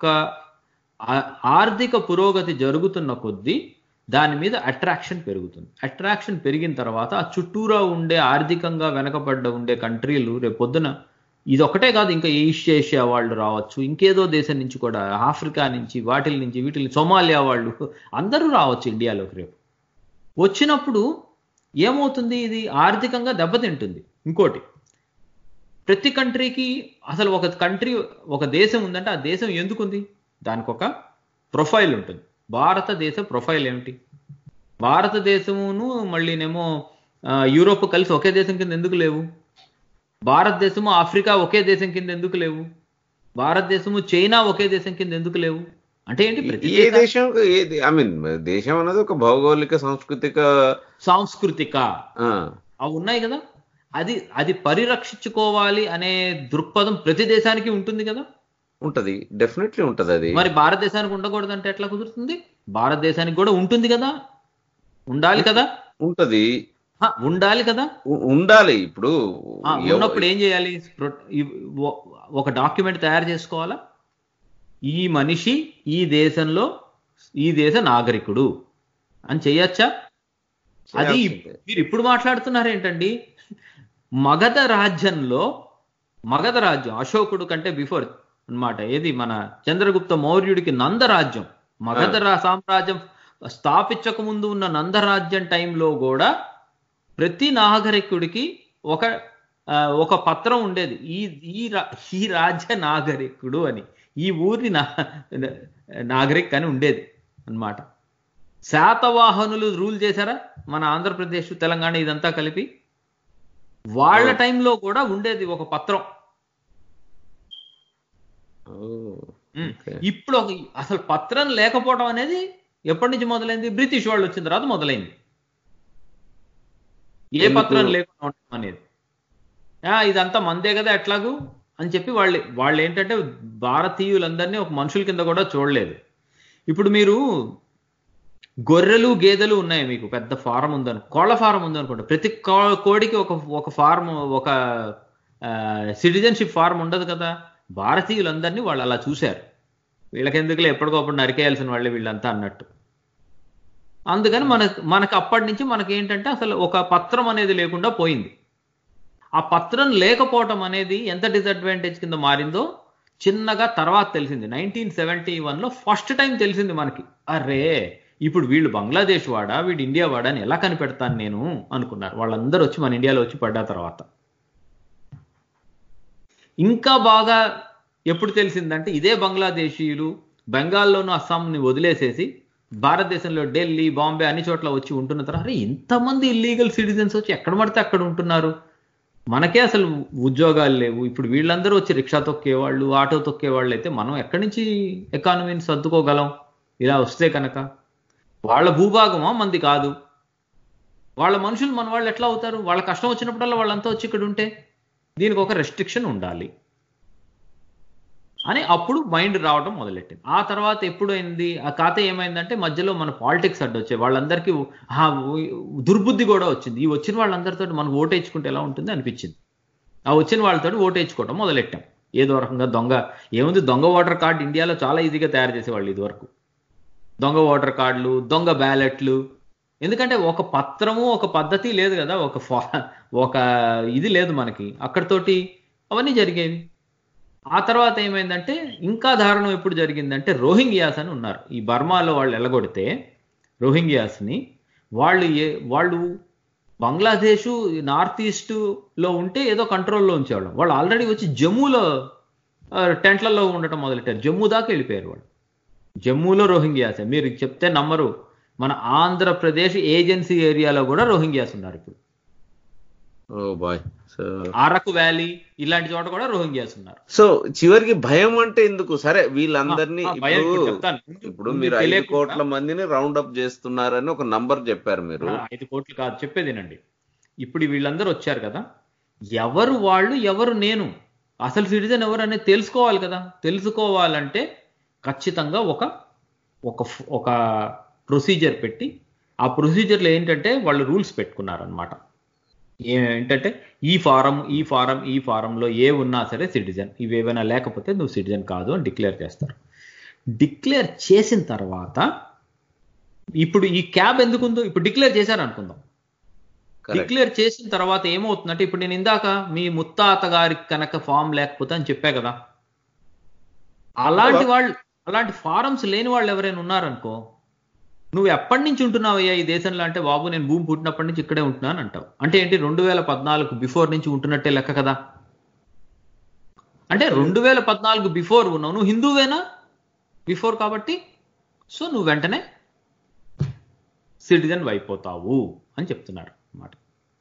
ఆర్థిక పురోగతి జరుగుతున్న కొద్దీ దాని మీద అట్రాక్షన్ పెరుగుతుంది. అట్రాక్షన్ పెరిగిన తర్వాత ఆ చుట్టూరా ఉండే ఆర్థికంగా వెనకబడ్డ ఉండే కంట్రీలు రేపు పొద్దున ఇది ఒకటే కాదు, ఇంకా ఈస్ట్ ఏషియా వాళ్ళు రావచ్చు, ఇంకేదో దేశం నుంచి కూడా, ఆఫ్రికా నుంచి, వాటిల నుంచి వీటిని, సోమాలియా వాళ్ళు అందరూ రావచ్చు ఇండియాలోకి. రేపు వచ్చినప్పుడు ఏమవుతుంది, ఇది ఆర్థికంగా దెబ్బతింటుంది. ఇంకోటి, ప్రతి కంట్రీకి అసలు ఒక కంట్రీ ఒక దేశం ఉందంటే ఆ దేశం ఎందుకుంది? దానికి ఒక ప్రొఫైల్ ఉంటుంది. భారతదేశ ప్రొఫైల్ ఏమిటి? భారతదేశమును మళ్ళీనేమో యూరోప్ కలిసి ఒకే దేశం కింద ఎందుకు లేవు? భారతదేశము ఆఫ్రికా ఒకే దేశం కింద ఎందుకు లేవు? భారతదేశము చైనా ఒకే దేశం కింద ఎందుకు లేవు? అంటే ఏంటి, ఏ దేశం, ఐ మీన్ దేశం అనేది ఒక భౌగోళిక సాంస్కృతిక సాంస్కృతిక అవి ఉన్నాయి కదా. అది అది పరిరక్షించుకోవాలి అనే దృక్పథం ప్రతి దేశానికి ఉంటుంది కదా. ఉంటది, డెఫినెట్లీ ఉంటది. అది మరి భారతదేశానికి ఉండకూడదు అంటే ఎట్లా కుదురుతుంది? భారతదేశానికి కూడా ఉంటుంది కదా, ఉండాలి కదా. ఉంటది, ఉండాలి కదా, ఉండాలి. ఇప్పుడు ఉన్నప్పుడు ఏం చేయాలి? ఒక డాక్యుమెంట్ తయారు చేసుకోవాలా, ఈ మనిషి ఈ దేశంలో ఈ దేశ నాగరికుడు అని చెయ్యొచ్చా? అది మీరు ఇప్పుడు మాట్లాడుతున్నారు ఏంటండి? మగధ రాజ్యంలో, మగధ రాజ్యం అశోకుడు కంటే బిఫోర్ అన్నమాట, ఏది మన చంద్రగుప్త మౌర్యుడికి నందరాజ్యం, మగధ సామ్రాజ్యం స్థాపించక ముందు ఉన్న నందరాజ్యం టైంలో కూడా ప్రతి నాగరికుడికి ఒక ఒక పత్రం ఉండేది, ఈ ఈ రాజ్య నాగరికుడు అని, ఈ ఊరి నా నాగరిక్ అని ఉండేది అన్నమాట. శాతవాహనులు రూల్ చేశారా మన ఆంధ్రప్రదేశ్ తెలంగాణ ఇదంతా కలిపి? వాళ్ళ టైంలో కూడా ఉండేది ఒక పత్రం. ఇప్పుడు ఒక అసలు పత్రం లేకపోవడం అనేది ఎప్పటి నుంచి మొదలైంది? బ్రిటిష్ వాళ్ళు వచ్చిన తర్వాత మొదలైంది. ఏ పత్రం లేకుండా ఉండడం అనేది, ఇదంతా మందే కదా ఎట్లాగూ అని చెప్పి వాళ్ళు వాళ్ళు ఏంటంటే భారతీయులందరినీ ఒక మనుషుల కింద కూడా చూడలేదు. ఇప్పుడు మీరు గొర్రెలు గేదెలు ఉన్నాయి, మీకు పెద్ద ఫారం ఉందని, కోళ్ల ఫారం ఉందనుకోండి, ప్రతి కోడికి ఒక ఒక ఫార్మ్, ఒక సిటిజన్షిప్ ఫార్మ్ ఉండదు కదా. భారతీయులందరినీ వాళ్ళు అలా చూశారు, వీళ్ళకెందుకులే ఎప్పటికప్పుడు నరికేయాల్సిన వాళ్ళే వీళ్ళంతా అన్నట్టు. అందుకని మన మనకు అప్పటి నుంచి మనకి ఏంటంటే అసలు ఒక పత్రం అనేది లేకుండా పోయింది. ఆ పత్రం లేకపోవటం అనేది ఎంత డిసడ్వాంటేజ్ కింద మారిందో చిన్నగా తర్వాత తెలిసింది. నైన్టీన్ సెవెంటీ వన్ లో ఫస్ట్ టైం తెలిసింది మనకి, అరే ఇప్పుడు వీళ్ళు బంగ్లాదేశ్ వాడా వీడు ఇండియా వాడా అని ఎలా కనిపెడతాను నేను అనుకున్నారు. వాళ్ళందరూ వచ్చి మన ఇండియాలో వచ్చి పడ్డ తర్వాత ఇంకా బాగా ఎప్పుడు తెలిసిందంటే, ఇదే బంగ్లాదేశీయులు బెంగాల్లోనూ అస్సాంని వదిలేసేసి భారతదేశంలో ఢిల్లీ, బాంబే అన్ని చోట్ల వచ్చి ఉంటున్న తర్వాత, అరే ఇంతమంది ఇల్లీగల్ సిటిజన్స్ వచ్చి ఎక్కడ పడితే అక్కడ ఉంటున్నారు, మనకే అసలు ఉద్యోగాలు లేవు, ఇప్పుడు వీళ్ళందరూ వచ్చి రిక్షా తొక్కేవాళ్ళు, ఆటో తొక్కేవాళ్ళు అయితే మనం ఎక్కడి నుంచి ఎకానమీని సర్దుకోగలం? ఇలా వస్తే కనుక వాళ్ళ భూభాగమా మంది కాదు, వాళ్ళ మనుషులు మన వాళ్ళు ఎట్లా అవుతారు? వాళ్ళ కష్టం వచ్చినప్పుడల్లా వాళ్ళంతా వచ్చి ఇక్కడ ఉంటే దీనికి ఒక రెస్ట్రిక్షన్ ఉండాలి అని అప్పుడు మైండ్ రావడం మొదలెట్టింది. ఆ తర్వాత ఎప్పుడైంది ఆ కథ ఏమైందంటే, మధ్యలో మన పాలిటిక్స్ అడ్డు వచ్చాయి, వాళ్ళందరికీ దుర్బుద్ధి కూడా వచ్చింది. ఈ వచ్చిన వాళ్ళందరితో మనం ఓటేయించుకుంటే ఎలా ఉంటుంది అనిపించింది. ఆ వచ్చిన వాళ్ళతో ఓటేయించుకోవడం మొదలెట్టాం. ఏదో రకంగా దొంగ ఏముంది, దొంగ ఓటర్ కార్డు ఇండియాలో చాలా ఈజీగా తయారు చేసేవాళ్ళు ఇదివరకు. దొంగ ఓటర్ కార్డులు, దొంగ బ్యాలెట్లు, ఎందుకంటే ఒక పత్రము ఒక పద్ధతి లేదు కదా, ఒక ఫా ఒక ఇది లేదు మనకి, అక్కడితోటి అవన్నీ జరిగేవి. ఆ తర్వాత ఏమైందంటే ఇంకా దారుణం ఎప్పుడు జరిగిందంటే, రోహింగ్యాస్ అని ఉన్నారు ఈ బర్మాలో, వాళ్ళు ఎలగొడితే రోహింగ్యాస్ని వాళ్ళు ఏ వాళ్ళు బంగ్లాదేశ్ నార్త్ ఈస్ట్లో ఉంటే ఏదో కంట్రోల్లో ఉంచేవాళ్ళం, వాళ్ళు ఆల్రెడీ వచ్చి జమ్మూలో టెంట్లలో ఉండటం మొదలెట్టారు. జమ్మూ దాకా వెళ్ళిపోయారు వాళ్ళు. జమ్మూలో రోహింగ్యాసే, మీరు చెప్తే నమ్మరు, మన ఆంధ్రప్రదేశ్ ఏజెన్సీ ఏరియాలో కూడా రోహింగ్యాస్ ఉన్నారు ఇప్పుడు. అరకు వ్యాలీ ఇలాంటి చోట కూడా రోహింగ్యాస్ ఉన్నారు. సో చివరికి భయం అంటే ఎందుకు? సరే వీళ్ళందరినీ ఇప్పుడు మీరు ఐదు కోట్ల మందిని రౌండ్ అప్ చేస్తున్నారని ఒక నంబర్ చెప్పారు మీరు. ఐదు కోట్లు కాదు చెప్పేదేనండి. ఇప్పుడు వీళ్ళందరూ వచ్చారు కదా, ఎవరు వాళ్ళు, ఎవరు నేను, అసలు సిటిజన్ ఎవరు అనేది తెలుసుకోవాలి కదా. తెలుసుకోవాలంటే ఖచ్చితంగా ఒక ఒక ప్రొసీజర్ పెట్టి, ఆ ప్రొసీజర్లో ఏంటంటే వాళ్ళు రూల్స్ పెట్టుకున్నారనమాట. ఏంటంటే ఈ ఫారం ఈ ఫారం ఈ ఫారంలో ఏ ఉన్నా సరే సిటిజన్, ఇవేమైనా లేకపోతే నువ్వు సిటిజన్ కాదు అని డిక్లేర్ చేస్తారు. డిక్లేర్ చేసిన తర్వాత ఇప్పుడు ఈ క్యాబ్ ఎందుకుందో ఇప్పుడు డిక్లేర్ చేశారు అనుకుందాం. డిక్లేర్ చేసిన తర్వాత ఏమవుతుందంటే, ఇప్పుడు నేను ఇందాక మీ ముత్తాత గారికి కనుక ఫామ్ లేకపోతే అని చెప్పా కదా, అలాంటి వాళ్ళు అలాంటి ఫారమ్స్ లేని వాళ్ళు ఎవరైనా ఉన్నారనుకో, నువ్వు ఎప్పటి నుంచి ఉంటున్నావయ్యా ఈ దేశంలో అంటే, బాబు నేను భూమి పుట్టినప్పటి నుంచి ఇక్కడే ఉంటున్నాను అంటావు. అంటే ఏంటి, రెండు వేల పద్నాలుగు బిఫోర్ నుంచి ఉంటున్నట్టే లెక్క కదా. అంటే రెండు వేల పద్నాలుగు బిఫోర్ ఉన్నావు, నువ్వు హిందూవేనా బిఫోర్ కాబట్టి, సో నువ్వు వెంటనే సిటిజన్ అయిపోతావు అని చెప్తున్నారు అన్నమాట.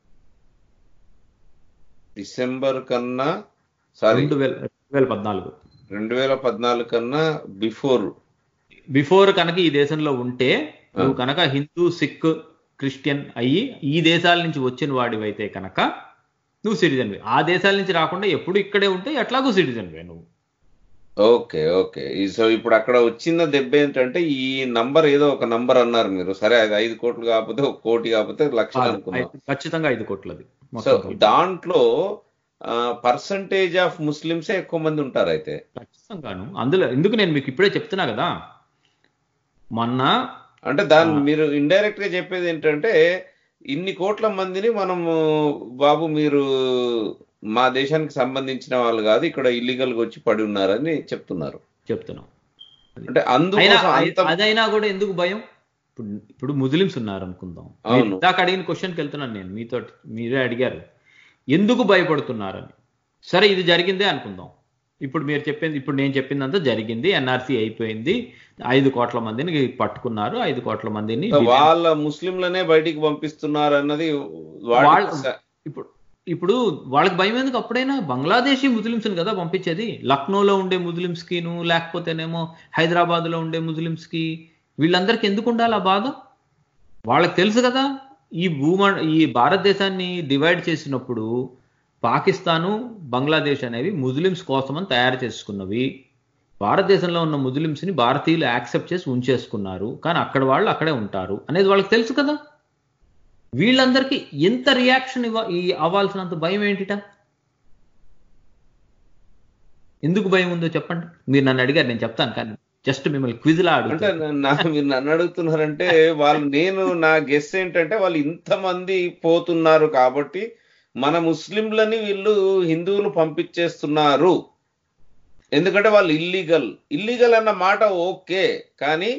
డిసెంబర్ కన్నా సారీ రెండు వేల రెండు వేల పద్నాలుగు రెండు వేల పద్నాలుగు కన్నా బిఫోర్ బిఫోర్ కనుక ఈ దేశంలో ఉంటే, నువ్వు కనుక హిందూ, సిక్, క్రిస్టియన్ అయ్యి ఈ దేశాల నుంచి వచ్చిన వాడివైతే కనుక నువ్వు సిటిజన్వే. ఆ దేశాల నుంచి రాకుండా ఎప్పుడు ఇక్కడే ఉంటే ఎట్లాగూ సిటిజన్వే నువ్వు. Okay okay. సో ఇప్పుడు అక్కడ వచ్చిన దెబ్బ ఏంటంటే ఈ నంబర్ ఏదో ఒక నంబర్ అన్నారు మీరు, సరే అది ఐదు కోట్లు కాకపోతే ఒక కోటి కాకపోతే లక్షలు అనుకున్నాం. ఖచ్చితంగా ఐదు కోట్లది. సో దాంట్లో పర్సంటేజ్ ఆఫ్ ముస్లిమ్సే ఎక్కువ మంది ఉంటారు అయితే. ఖచ్చితంగాను. అందులో ఎందుకు నేను మీకు ఇప్పుడే చెప్తున్నా కదా, మొన్న అంటే దాన్ని మీరు ఇండైరెక్ట్ గా చెప్పేది ఏంటంటే ఇన్ని కోట్ల మందిని మనము బాబు మీరు మా దేశానికి సంబంధించిన వాళ్ళు కాదు, ఇక్కడ ఇల్లీగల్ గా వచ్చి పడి ఉన్నారని చెప్తున్నారు చెప్తున్నాం. అంటే అందుకోసం అదైనా కూడా ఎందుకు భయం? ఇప్పుడు ఇప్పుడు ముస్లిమ్స్ ఉన్నారు అనుకుందాం. దాకా అడిగిన క్వశ్చన్కి వెళ్తున్నాను నేను మీతో. మీరే అడిగారు ఎందుకు భయపడుతున్నారని. సరే ఇది జరిగిందే అనుకుందాం. ఇప్పుడు మీరు చెప్పింది, ఇప్పుడు నేను చెప్పిందంతా జరిగింది, ఎన్ఆర్సీ అయిపోయింది, ఐదు కోట్ల మందిని పట్టుకున్నారు, ఐదు కోట్ల మందిని వాళ్ళ ముస్లింలనే బయటికి పంపిస్తున్నారు అన్నది ఇప్పుడు ఇప్పుడు వాళ్ళకి భయం ఎందుకు? అప్పుడైనా బంగ్లాదేశీ ముస్లిమ్స్ని కదా పంపించేది. లక్నోలో ఉండే ముస్లిమ్స్కిను లేకపోతేనేమో హైదరాబాద్లో ఉండే ముస్లిమ్స్కి, వీళ్ళందరికీ ఎందుకు ఉండాలి ఆ బాధ? వాళ్ళకి తెలుసు కదా ఈ భూమ ఈ భారతదేశాన్ని డివైడ్ చేసినప్పుడు పాకిస్తాను బంగ్లాదేశ్ అనేవి ముస్లిమ్స్ కోసమని తయారు చేసుకున్నవి. భారతదేశంలో ఉన్న ముస్లిమ్స్ని భారతీయులు యాక్సెప్ట్ చేసి ఉంచేసుకున్నారు, కానీ అక్కడ వాళ్ళు అక్కడే ఉంటారు అనేది వాళ్ళకి తెలుసు కదా. వీళ్ళందరికీ ఎంత రియాక్షన్ ఇవ్వ అవ్వాల్సినంత భయం ఏంటిట? ఎందుకు భయం ఉందో చెప్పండి. మీరు నన్ను అడిగారు, నేను చెప్తాను, కానీ జస్ట్ మిమ్మల్ని క్విజ్ లా అంటే మీరు నన్ను అడుగుతున్నారంటే వాళ్ళు, నేను నా గెస్ ఏంటంటే వాళ్ళు ఇంతమంది పోతున్నారు కాబట్టి మన ముస్లింలని వీళ్ళు హిందువులు పంపించేస్తున్నారు, ఎందుకంటే వాళ్ళు ఇల్లీగల్ ఇల్లీగల్ అన్న మాట ఓకే, కానీ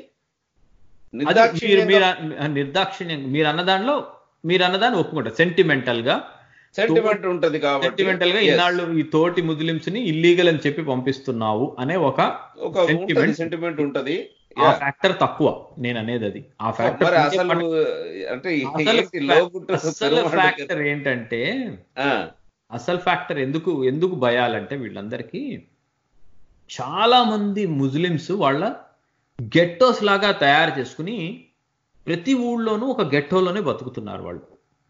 నిర్దాక్షిణ్యం మీరు అన్న దానిలో మీరు అన్నదాన్ని ఒప్పుకుంటారు. సెంటిమెంటల్ గా సెంటిమెంట్ ఉంటది కాబట్టి సెంటిమెంటల్ గా ఇన్నాళ్ళు ఈ తోటి ముస్లిమ్స్ ని ఇల్లీగల్ అని చెప్పి పంపిస్తున్నావు అనే ఒక సెంటిమెంట్ ఉంటది. ఆ ఫ్యాక్టర్ తక్కువ నేను అనేది అది. ఆ ఫ్యాక్టర్ అసలు అంటే అసలు ఫ్యాక్టర్ ఏంటంటే అసలు ఫ్యాక్టర్ ఎందుకు ఎందుకు భయాలంటే వీళ్ళందరికీ చాలా మంది ముస్లిమ్స్ వాళ్ళ గెట్టోస్ లాగా తయారు చేసుకుని ప్రతి ఊళ్ళోనూ ఒక గెట్టోలోనే బతుకుతున్నారు వాళ్ళు.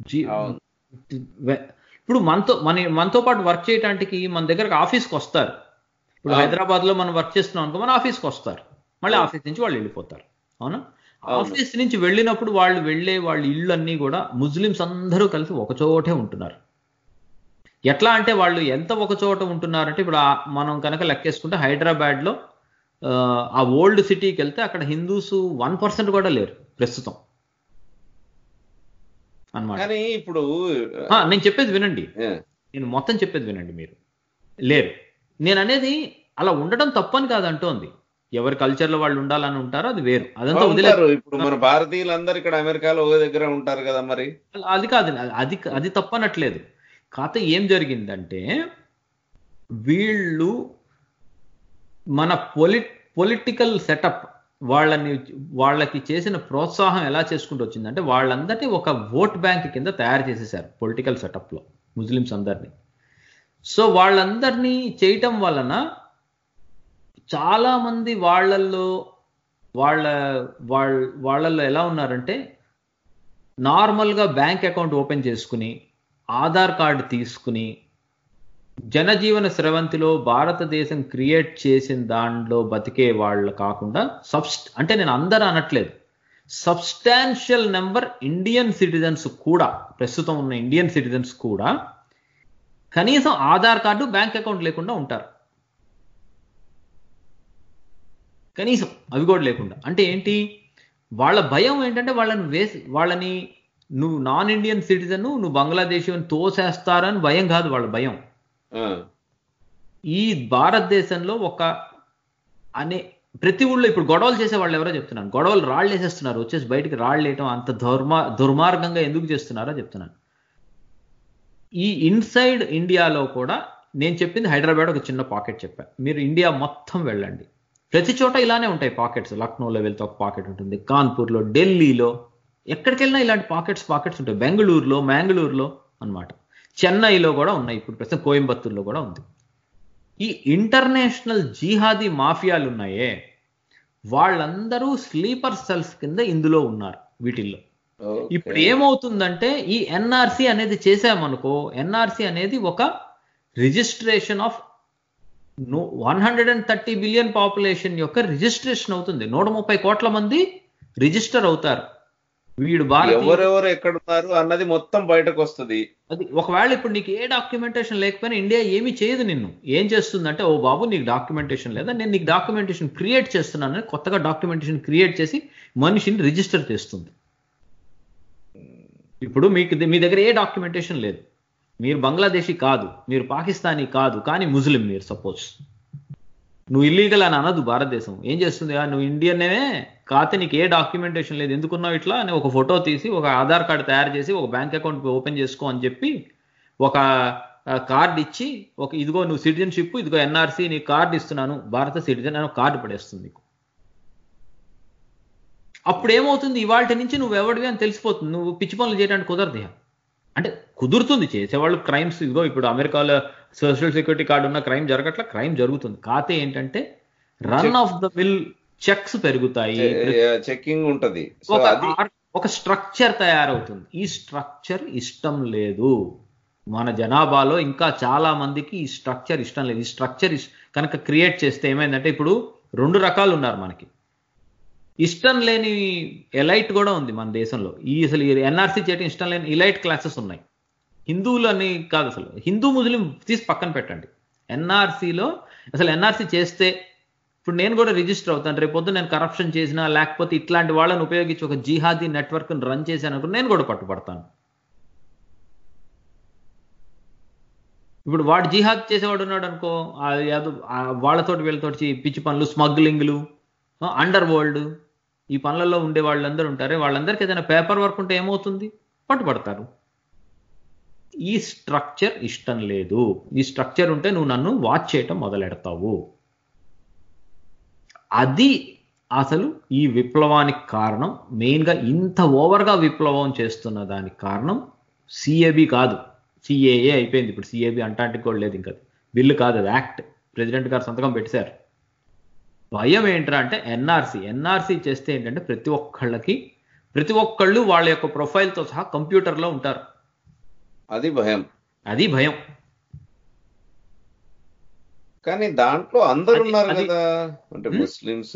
ఇప్పుడు మనతో మన మనతో పాటు వర్క్ చేయడానికి మన దగ్గరకు ఆఫీస్కి వస్తారు. ఇప్పుడు హైదరాబాద్ లో మనం వర్క్ చేస్తున్నాం అనుకో, మన ఆఫీస్కి వస్తారు, మళ్ళీ ఆఫీస్ నుంచి వాళ్ళు వెళ్ళిపోతారు. అవునా? ఆఫీస్ నుంచి వెళ్ళినప్పుడు వాళ్ళు వెళ్ళే వాళ్ళ ఇళ్ళు అన్నీ కూడా ముస్లిమ్స్ అందరూ కలిసి ఒక చోటే ఉంటున్నారు. ఎట్లా అంటే వాళ్ళు ఎంత ఒక చోట ఉంటున్నారంటే ఇప్పుడు మనం కనుక లెక్కేసుకుంటే హైదరాబాద్ లో ఆ ఓల్డ్ సిటీకి వెళ్తే అక్కడ హిందూస్ వన్ పర్సెంట్ కూడా లేరు ప్రస్తుతం అన్నమాట. ఇప్పుడు నేను చెప్పేది వినండి, నేను మొత్తం చెప్పేది వినండి. మీరు లేరు, నేను అనేది అలా ఉండడం తప్పని కాదు అంటోంది. ఎవరి కల్చర్ లో వాళ్ళు ఉండాలని ఉంటారో అది వేరు, అదంతా వదిలేరు. ఇప్పుడు మన భారతీయులందరూ ఇక్కడ అమెరికాలో ఒక దగ్గర ఉంటారు కదా, మరి అది కాదు, అది అది తప్పనట్లేదు. కాకపోతే ఏం జరిగిందంటే వీళ్ళు మన పొలి పొలిటికల్ సెటప్ వాళ్ళని వాళ్ళకి చేసిన ప్రోత్సాహం ఎలా చేసుకుంటూ వచ్చిందంటే వాళ్ళందరినీ ఒక ఓట్ బ్యాంక్ కింద తయారు చేసేసారు పొలిటికల్ సెటప్లో ముస్లిమ్స్ అందరినీ. సో వాళ్ళందరినీ చేయటం వలన చాలామంది వాళ్ళల్లో వాళ్ళ వాళ్ళ వాళ్ళల్లో ఎలా ఉన్నారంటే నార్మల్గా బ్యాంక్ అకౌంట్ ఓపెన్ చేసుకుని ఆధార్ కార్డు తీసుకుని జనజీవన స్రవంతిలో భారతదేశం క్రియేట్ చేసిన దాంట్లో బతికే వాళ్ళు కాకుండా సబ్స్ట్ అంటే నేను అందరూ అనట్లేదు, సబ్స్టాన్షియల్ నెంబర్ ఇండియన్ సిటిజన్స్ కూడా, ప్రస్తుతం ఉన్న ఇండియన్ సిటిజన్స్ కూడా కనీసం ఆధార్ కార్డు బ్యాంక్ అకౌంట్ లేకుండా ఉంటారు. కనీసం అవి కూడా లేకుండా. అంటే ఏంటి వాళ్ళ భయం ఏంటంటే వాళ్ళని వేసి వాళ్ళని నువ్వు నాన్ ఇండియన్ సిటిజన్ నువ్వు బంగ్లాదేశీ అని తోసేస్తారని భయం కాదు వాళ్ళ భయం. ఈ భారతదేశంలో ఒక అనే ప్రతి ఊళ్ళో ఇప్పుడు గొడవలు చేసే వాళ్ళు ఎవరో చెప్తున్నాను, గొడవలు రాళ్ళు వేసేస్తున్నారు, వచ్చేసి బయటికి రాళ్ళు వేయటం అంత దుర్మా దుర్మార్గంగా ఎందుకు చేస్తున్నారో చెప్తున్నాను. ఈ ఇన్సైడ్ ఇండియాలో కూడా నేను చెప్పింది హైదరాబాద్ ఒక చిన్న పాకెట్ చెప్పాను. మీరు ఇండియా మొత్తం వెళ్ళండి, ప్రతి చోట ఇలానే ఉంటాయి పాకెట్స్. లక్నోలో వెళ్తే ఒక పాకెట్ ఉంటుంది, కాన్పూర్లో, ఢిల్లీలో, ఎక్కడికి వెళ్ళినా ఇలాంటి పాకెట్స్ పాకెట్స్ ఉంటాయి. బెంగళూరులో, మ్యాంగళూరులో అన్నమాట. చెన్నైలో కూడా ఉన్నాయి, ఇప్పుడు ప్రస్తుతం కోయంబత్తూరులో కూడా ఉంది. ఈ ఇంటర్నేషనల్ జిహాదీ మాఫియాలు ఉన్నాయే వాళ్ళందరూ స్లీపర్ సెల్స్ కింద ఇందులో ఉన్నారు వీటిల్లో. ఇప్పుడు ఏమవుతుందంటే ఈ ఎన్ఆర్సి అనేది చేసామనుకో, ఎన్ఆర్సి అనేది ఒక registration of one hundred and thirty billion population యొక్క రిజిస్ట్రేషన్ అవుతుంది. నూట ముప్పై కోట్ల మంది రిజిస్టర్ అవుతారు. వీడు ఎవరెవరు ఎక్కడున్నారు అన్నది మొత్తం బయటకు వస్తుంది. అది ఒకవేళ ఇప్పుడు నీకు ఏ డాక్యుమెంటేషన్ లేకపోయినా ఇండియా ఏమీ చేయదు. నిన్ను ఏం చేస్తుందంటే, ఓ బాబు నీకు డాక్యుమెంటేషన్ లేదా, నేను నీకు డాక్యుమెంటేషన్ క్రియేట్ చేస్తున్నానని కొత్తగా డాక్యుమెంటేషన్ క్రియేట్ చేసి మనిషిని రిజిస్టర్ చేస్తుంది. ఇప్పుడు మీకు మీ దగ్గర ఏ డాక్యుమెంటేషన్ లేదు, మీరు బంగ్లాదేశీ కాదు, మీరు పాకిస్తానీ కాదు, కానీ ముస్లిం మీరు సపోజ్, నువ్వు ఇల్లీగల్ అని అనదు భారతదేశం. ఏం చేస్తుంది, నువ్వు ఇండియన్నే కాతే నీకు ఏ డాక్యుమెంటేషన్ లేదు, ఎందుకున్నావు ఇట్లా అని ఒక ఫోటో తీసి ఒక ఆధార్ కార్డు తయారు చేసి ఒక బ్యాంక్ అకౌంట్ ఓపెన్ చేసుకో అని చెప్పి ఒక కార్డు ఇచ్చి, ఒక ఇదిగో నువ్వు సిటిజన్షిప్, ఇదిగో ఎన్ఆర్సీ నీ కార్డు ఇస్తున్నాను భారత సిటిజన్ అని కార్డు పడేస్తుంది నీకు. అప్పుడు ఏమవుతుంది, ఇవాళ నుంచి నువ్వు ఎవడివి అని తెలిసిపోతుంది. నువ్వు పిచ్చి పనులు చేయడానికి కుదరదు. అంటే కుదురుతుంది, చేసేవాళ్ళు క్రైమ్స్, ఇదిగో ఇప్పుడు అమెరికాలో సోషల్ సెక్యూరిటీ కార్డు ఉన్న క్రైమ్ జరగట్లా, క్రైమ్ జరుగుతుంది. కాతే ఏంటంటే run of the mill checks పెరుగుతాయి, చెకింగ్ ఉంటది, ఒక స్ట్రక్చర్ తయారవుతుంది. ఈ స్ట్రక్చర్ ఇష్టం లేదు మన జనాభాలో, ఇంకా చాలా మందికి ఈ స్ట్రక్చర్ ఇష్టం లేదు. ఈ స్ట్రక్చర్ కనుక క్రియేట్ చేస్తే ఏమైందంటే, ఇప్పుడు రెండు రకాలు ఉన్నారు మనకి. ఇష్టం లేని ఎలైట్ కూడా ఉంది మన దేశంలో. ఈ అసలు ఎన్ఆర్సీ చేయడం ఇష్టం లేని ఇలైట్ క్లాసెస్ ఉన్నాయి. హిందువులు అని కాదు, అసలు హిందూ ముస్లిం తీసి పక్కన పెట్టండి. ఎన్ఆర్సీలో అసలు ఎన్ఆర్సీ చేస్తే ఇప్పుడు నేను కూడా రిజిస్టర్ అవుతాను. రేపొద్దు నేను కరప్షన్ చేసినా లేకపోతే ఇట్లాంటి వాళ్ళని ఉపయోగించి ఒక జిహాదీ నెట్వర్క్ని రన్ చేశాను అనుకో, నేను కూడా పట్టుపడతాను. ఇప్పుడు వాడు జిహాద్ చేసేవాడు ఉన్నాడు అనుకో, వాళ్ళతోటి వీళ్ళతోటి పిచ్చి పనులు, స్మగ్లింగ్లు, అండర్ వరల్డ్, ఈ పనులలో ఉండే వాళ్ళందరూ ఉంటారే, వాళ్ళందరికీ ఏదైనా పేపర్ వర్క్ ఉంటే ఏమవుతుంది, పట్టుబడతారు. ఈ స్ట్రక్చర్ ఇష్టం లేదు. ఈ స్ట్రక్చర్ ఉంటే నువ్వు నన్ను వాచ్ చేయటం మొదలెడతావు. అది అసలు ఈ విప్లవానికి కారణం. మెయిన్గా ఇంత ఓవర్గా విప్లవం చేస్తున్న దానికి కారణం సిఏబి కాదు, సిఏఏ అయిపోయింది. ఇప్పుడు సిఏబి అంటాంటికి కూడా లేదు, ఇంకా బిల్లు కాదు, అది యాక్ట్. ప్రెసిడెంట్ గారు సంతకం పెట్టారు. భయం ఏంట్రా అంటే ఎన్ఆర్సీ ఎన్ఆర్సీ చేస్తే ఏంటంటే ప్రతి ఒక్కళ్ళకి ప్రతి ఒక్కళ్ళు వాళ్ళ యొక్క ప్రొఫైల్తో సహా కంప్యూటర్లో ఉంటారు. అది భయం, అది భయం. కానీ దాంట్లో అందరు ఉన్నారు కదా, అంటే ముస్లిమ్స్,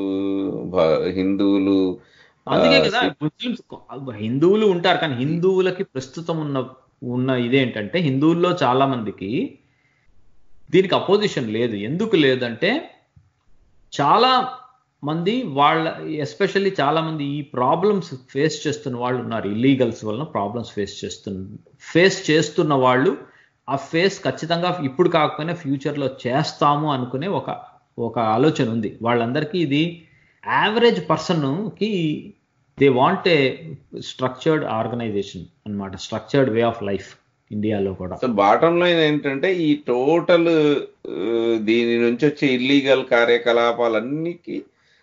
హిందువులు. అందుకే కదా ముస్లిమ్స్, హిందువులు ఉంటారు. కానీ హిందువులకి ప్రస్తుతం ఉన్న ఉన్న ఇదేంటంటే, హిందువుల్లో చాలా మందికి దీనికి అపోజిషన్ లేదు. ఎందుకు లేదంటే, చాలా మంది వాళ్ళ ఎస్పెషల్లీ చాలా మంది ఈ ప్రాబ్లమ్స్ ఫేస్ చేస్తున్న వాళ్ళు ఉన్నారు. ఇల్లీగల్స్ వలన ప్రాబ్లమ్స్ ఫేస్ చేస్తున్న ఫేస్ చేస్తున్న వాళ్ళు ఆ ఫేస్ ఖచ్చితంగా ఇప్పుడు కాకపోయినా ఫ్యూచర్లో చేస్తాము అనుకునే ఒక ఒక ఆలోచన ఉంది వాళ్ళందరికీ. ఇది యావరేజ్ పర్సన్కి they want a structured organization అన్నమాట, స్ట్రక్చర్డ్ వే ఆఫ్ లైఫ్ ఇండియాలో కూడా. సో బాటమ్ లైన్ ఏంటంటే, ఈ టోటల్ దీని నుంచి వచ్చే ఇల్లీగల్ కార్యకలాపాలన్నికి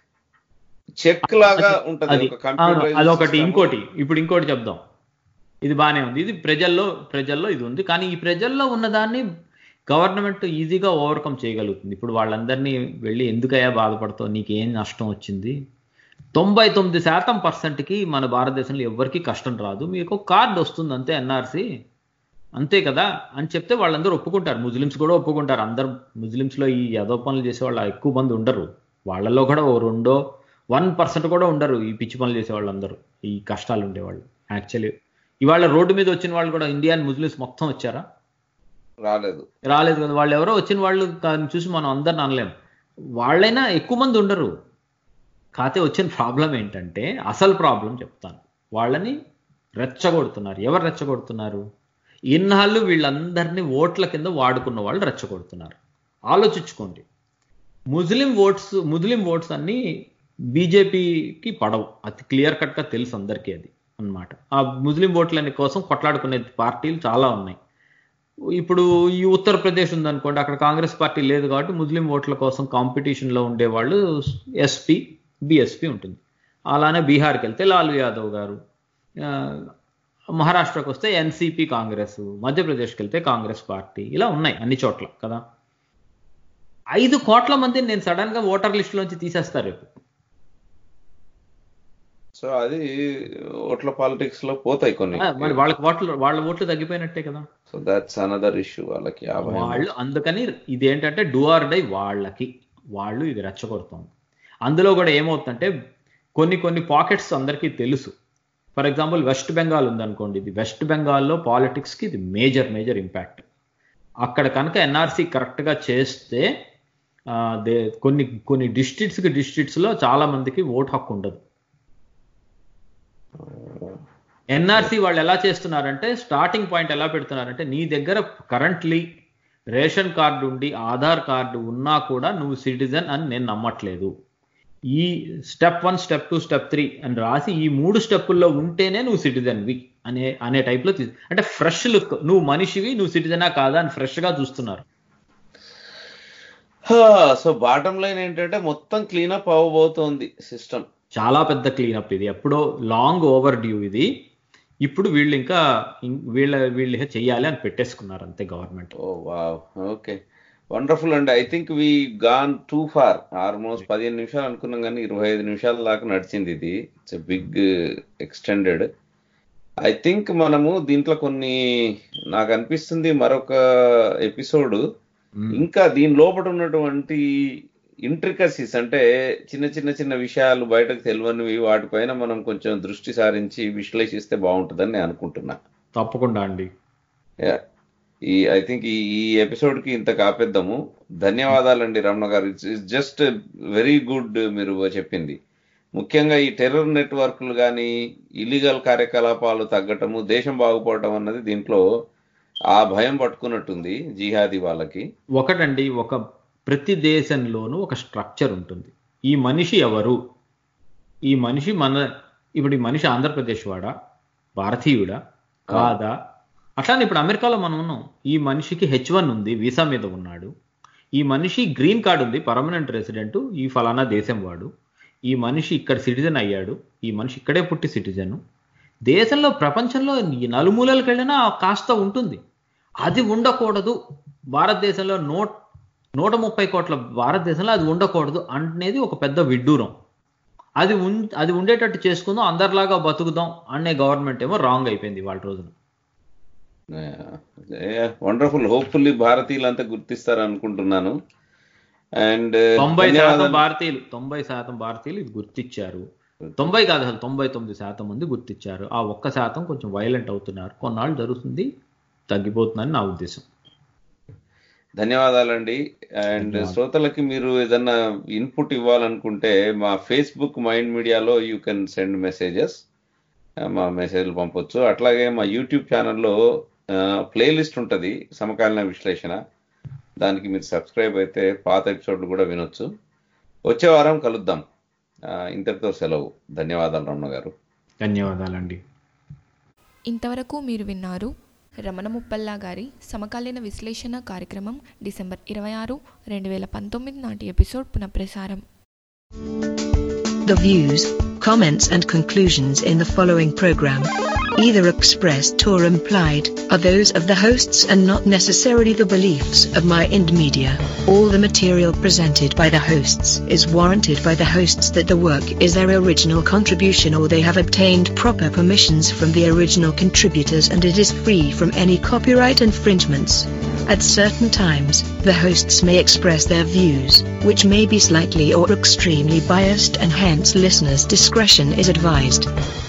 చెక్ లాగా ఉంటది. అదొకటి. ఇంకోటి ఇప్పుడు ఇంకోటి చెప్దాం, ఇది బాగానే ఉంది, ఇది ప్రజల్లో ప్రజల్లో ఇది ఉంది. కానీ ఈ ప్రజల్లో ఉన్నదాన్ని గవర్నమెంట్ ఈజీగా ఓవర్కమ్ చేయగలుగుతుంది. ఇప్పుడు వాళ్ళందరినీ వెళ్ళి ఎందుకయ్యా బాధపడతావు, నీకేం నష్టం వచ్చింది, తొంభై తొమ్మిది శాతం పర్సెంట్కి మన భారతదేశంలో ఎవరికి కష్టం రాదు, మీకు కార్డు వస్తుంది అంతే, ఎన్ఆర్సీ అంతే కదా అని చెప్తే వాళ్ళందరూ ఒప్పుకుంటారు. ముస్లిమ్స్ కూడా ఒప్పుకుంటారు. అందరు ముస్లిమ్స్లో ఈ యదో పనులు చేసే వాళ్ళు ఎక్కువ మంది ఉండరు. వాళ్ళల్లో కూడా ఓ రెండో వన్ పర్సెంట్ కూడా ఉండరు ఈ పిచ్చి పనులు చేసే వాళ్ళందరూ, ఈ కష్టాలు ఉండేవాళ్ళు. యాక్చువల్లీ ఇవాళ రోడ్డు మీద వచ్చిన వాళ్ళు కూడా ఇండియన్ ముస్లిమ్స్ మొత్తం వచ్చారా? రాలేదు రాలేదు కదా. వాళ్ళు ఎవరో వచ్చిన వాళ్ళు చూసి మనం అందరిని అనలేము. వాళ్ళైనా ఎక్కువ మంది ఉండరు. కాతే వచ్చిన ప్రాబ్లం ఏంటంటే, అసలు ప్రాబ్లం చెప్తాను, వాళ్ళని రెచ్చగొడుతున్నారు. ఎవరు రెచ్చగొడుతున్నారు? ఇన్నాళ్ళు వీళ్ళందరినీ ఓట్ల కింద వాడుకున్న వాళ్ళు రెచ్చగొడుతున్నారు. ఆలోచించుకోండి. ముస్లిం ఓట్స్ ముస్లిం ఓట్స్ అన్నీ బీజేపీకి పడవు, అది క్లియర్ కట్గా తెలుసు అందరికీ అది అన్నమాట. ఆ ముస్లిం ఓట్లని కోసం కొట్లాడుకునే పార్టీలు చాలా ఉన్నాయి. ఇప్పుడు ఈ ఉత్తరప్రదేశ్ ఉందనుకోండి, అక్కడ కాంగ్రెస్ పార్టీ లేదు కాబట్టి ముస్లిం ఓట్ల కోసం కాంపిటీషన్లో ఉండేవాళ్ళు ఎస్పీ బిఎస్పీ ఉంటుంది. అలానే బీహార్కి వెళ్తే లాలూ యాదవ్ గారు, మహారాష్ట్రకు వస్తే ఎన్సీపీ కాంగ్రెస్, మధ్యప్రదేశ్కి వెళ్తే కాంగ్రెస్ పార్టీ, ఇలా ఉన్నాయి అన్ని చోట్ల కదా. ఐదు కోట్ల మందిని నేను సడన్ గా ఓటర్ లిస్ట్ లోంచి తీసేస్తారు రేపు. సో అది ఓట్ల పాలిటిక్స్ లో పోతాయి కొన్ని. మరి వాళ్ళకి ఓట్లు వాళ్ళ ఓట్లు తగ్గిపోయినట్టే కదా. సో దాట్స్ అనదర్ ఇష్యూ వాళ్ళకి. వాళ్ళు అందుకని ఇదేంటంటే డూ ఆర్ డై వాళ్ళకి, వాళ్ళు ఇది రెచ్చగొడుతుంది. అందులో కూడా ఏమవుతుందంటే కొన్ని కొన్ని పాకెట్స్ అందరికీ తెలుసు. ఫర్ ఎగ్జాంపుల్ వెస్ట్ బెంగాల్ ఉందనుకోండి, ఇది వెస్ట్ బెంగాల్లో పాలిటిక్స్కి ఇది మేజర్ మేజర్ ఇంపాక్ట్. అక్కడ కనుక ఎన్ఆర్సీ కరెక్ట్గా చేస్తే దే కొన్ని కొన్ని డిస్ట్రిక్ట్స్కి డిస్ట్రిక్ట్స్లో చాలా మందికి ఓట్ హక్కు ఉండదు. ఎన్ఆర్సీ వాళ్ళు ఎలా చేస్తున్నారంటే స్టార్టింగ్ పాయింట్ ఎలా పెడుతున్నారంటే నీ దగ్గర కరెంట్లీ రేషన్ కార్డు ఉండి ఆధార్ కార్డు ఉన్నా కూడా నువ్వు సిటిజన్ అని నేను నమ్మట్లేదు. ఈ step one step two step three అని రాసి ఈ మూడు స్టెప్పుల్లో ఉంటేనే నువ్వు సిటిజన్వి అనే అనే టైప్లో తీసు అంటే ఫ్రెష్ లుక్, నువ్వు మనిషివి నువ్వు సిటిజనా కాదా అని ఫ్రెష్గా చూస్తున్నారు. సో బాటమ్ లైన్ ఏంటంటే మొత్తం క్లీనప్ అవ్వబోతోంది సిస్టమ్. చాలా పెద్ద క్లీనప్ ఇది, ఎప్పుడో లాంగ్ ఓవర్ డ్యూ ఇది. ఇప్పుడు వీళ్ళు ఇంకా వీళ్ళ వీళ్ళు చెయ్యాలి అని పెట్టేసుకున్నారు అంతే government. Oh wow, okay, wonderful అండి. I think we gone too far. Almost పదిహేను నిమిషాలు అనుకున్నాం కానీ ఇరవై ఐదు నిమిషాల దాకా నడిచింది ఇది. It's a big extended. I think మనము దీంట్లో కొన్ని నాకు అనిపిస్తుంది మరొక ఎపిసోడ్ ఇంకా దీని లోపల ఉన్నటువంటి ఇంట్రికసీస్ అంటే చిన్న చిన్న చిన్న విషయాలు బయటకు తెలియనివి వాటిపైన మనం కొంచెం దృష్టి సారించి విశ్లేషిస్తే బాగుంటుందని నేను అనుకుంటున్నా. తప్పకుండా అండి. ఈ ఐ థింక్ ఈ ఈ ఎపిసోడ్ కి ఇంత కాపేద్దాము. ధన్యవాదాలండి రమణ గారు. ఇట్స్ జస్ట్ వెరీ గుడ్ మీరు చెప్పింది. ముఖ్యంగా ఈ టెర్రర్ నెట్వర్క్లు కానీ ఇల్లీగల్ కార్యకలాపాలు తగ్గటము, దేశం బాగుపడటం అన్నది దీంట్లో ఆ భయం పట్టుకున్నట్టుంది జిహాదీ వాళ్ళకి. ఒకటండి, ఒక ప్రతి దేశంలోనూ ఒక స్ట్రక్చర్ ఉంటుంది. ఈ మనిషి ఎవరు, ఈ మనిషి మన ఇప్పుడు ఈ మనిషి ఆంధ్రప్రదేశ్ వాడా, భారతీయుడా కాదా, అట్లానే ఇప్పుడు అమెరికాలో మనం ఉన్నాం. ఈ మనిషికి హెచ్ వన్ ఉంది, వీసా మీద ఉన్నాడు. ఈ మనిషి గ్రీన్ కార్డు ఉంది, పర్మనెంట్ రెసిడెంట్, ఈ ఫలానా దేశం వాడు. ఈ మనిషి ఇక్కడ సిటిజన్ అయ్యాడు, ఈ మనిషి ఇక్కడే పుట్టి సిటిజను. దేశంలో ప్రపంచంలో నలుమూలలకు వెళ్ళినా కాస్త ఉంటుంది. అది ఉండకూడదు భారతదేశంలో. నూట నూట ముప్పై కోట్ల భారతదేశంలో అది ఉండకూడదు అనేది ఒక పెద్ద విడ్డూరం. అది ఉం అది ఉండేటట్టు చేసుకుందాం, అందరిలాగా బతుకుదాం అనే గవర్నమెంట్ ఏమో రాంగ్ అయిపోయింది వాళ్ళ రోజున. వండర్ఫుల్. హోప్ఫుల్లీ భారతీయులంతా గుర్తిస్తారు అనుకుంటున్నాను. అండ్ తొంభై శాతం భారతీయులు తొంభై శాతం భారతీయులు ఇది గుర్తించారు. తొంభై కాదు అసలు తొంభై తొమ్మిది శాతం మంది గుర్తించారు. ఆ ఒక్క శాతం కొంచెం వైలెంట్ అవుతున్నారు. కొన్నాళ్ళు జరుగుతుంది, తగ్గిపోతుందని నా ఉద్దేశం. ధన్యవాదాలండి. అండ్ శ్రోతలకి మీరు ఏదన్నా ఇన్పుట్ ఇవ్వాలనుకుంటే మా ఫేస్బుక్ మైండ్ మీడియాలో యూ కెన్ సెండ్ మెసేజెస్, మా మెసేజ్లు పంపొచ్చు. అట్లాగే మా యూట్యూబ్ ఛానల్లో ప్లేలిస్ట్ ఉంటుంది సమకాలీన విశ్లేషణ, దానికి మీరు సబ్స్క్రైబ్ అయితే పాత ఎపిసోడ్లు కూడా వినొచ్చు. వచ్చే వారం కలుద్దాం. ఇంతటితో సెలవు. ధన్యవాదాలు రమణ గారు. ధన్యవాదాలండి. ఇంతవరకు మీరు విన్నారు రమణ ముప్పల్లా గారి సమకాలీన విశ్లేషణ కార్యక్రమం డిసెంబర్ ఇరవై ఆరు రెండు వేల పంతొమ్మిది నాటి ఎపిసోడ్ పునఃప్రసారం. The views, comments and conclusions in the following program, either expressed or implied, are those of the hosts and not necessarily the beliefs of Mind Media. All the material presented by the hosts is warranted by the hosts that the work is their original contribution or they have obtained proper permissions from the original contributors and it is free from any copyright infringements. At certain times, the hosts may express their views, which may be slightly or extremely biased and hence listeners' discretion is advised.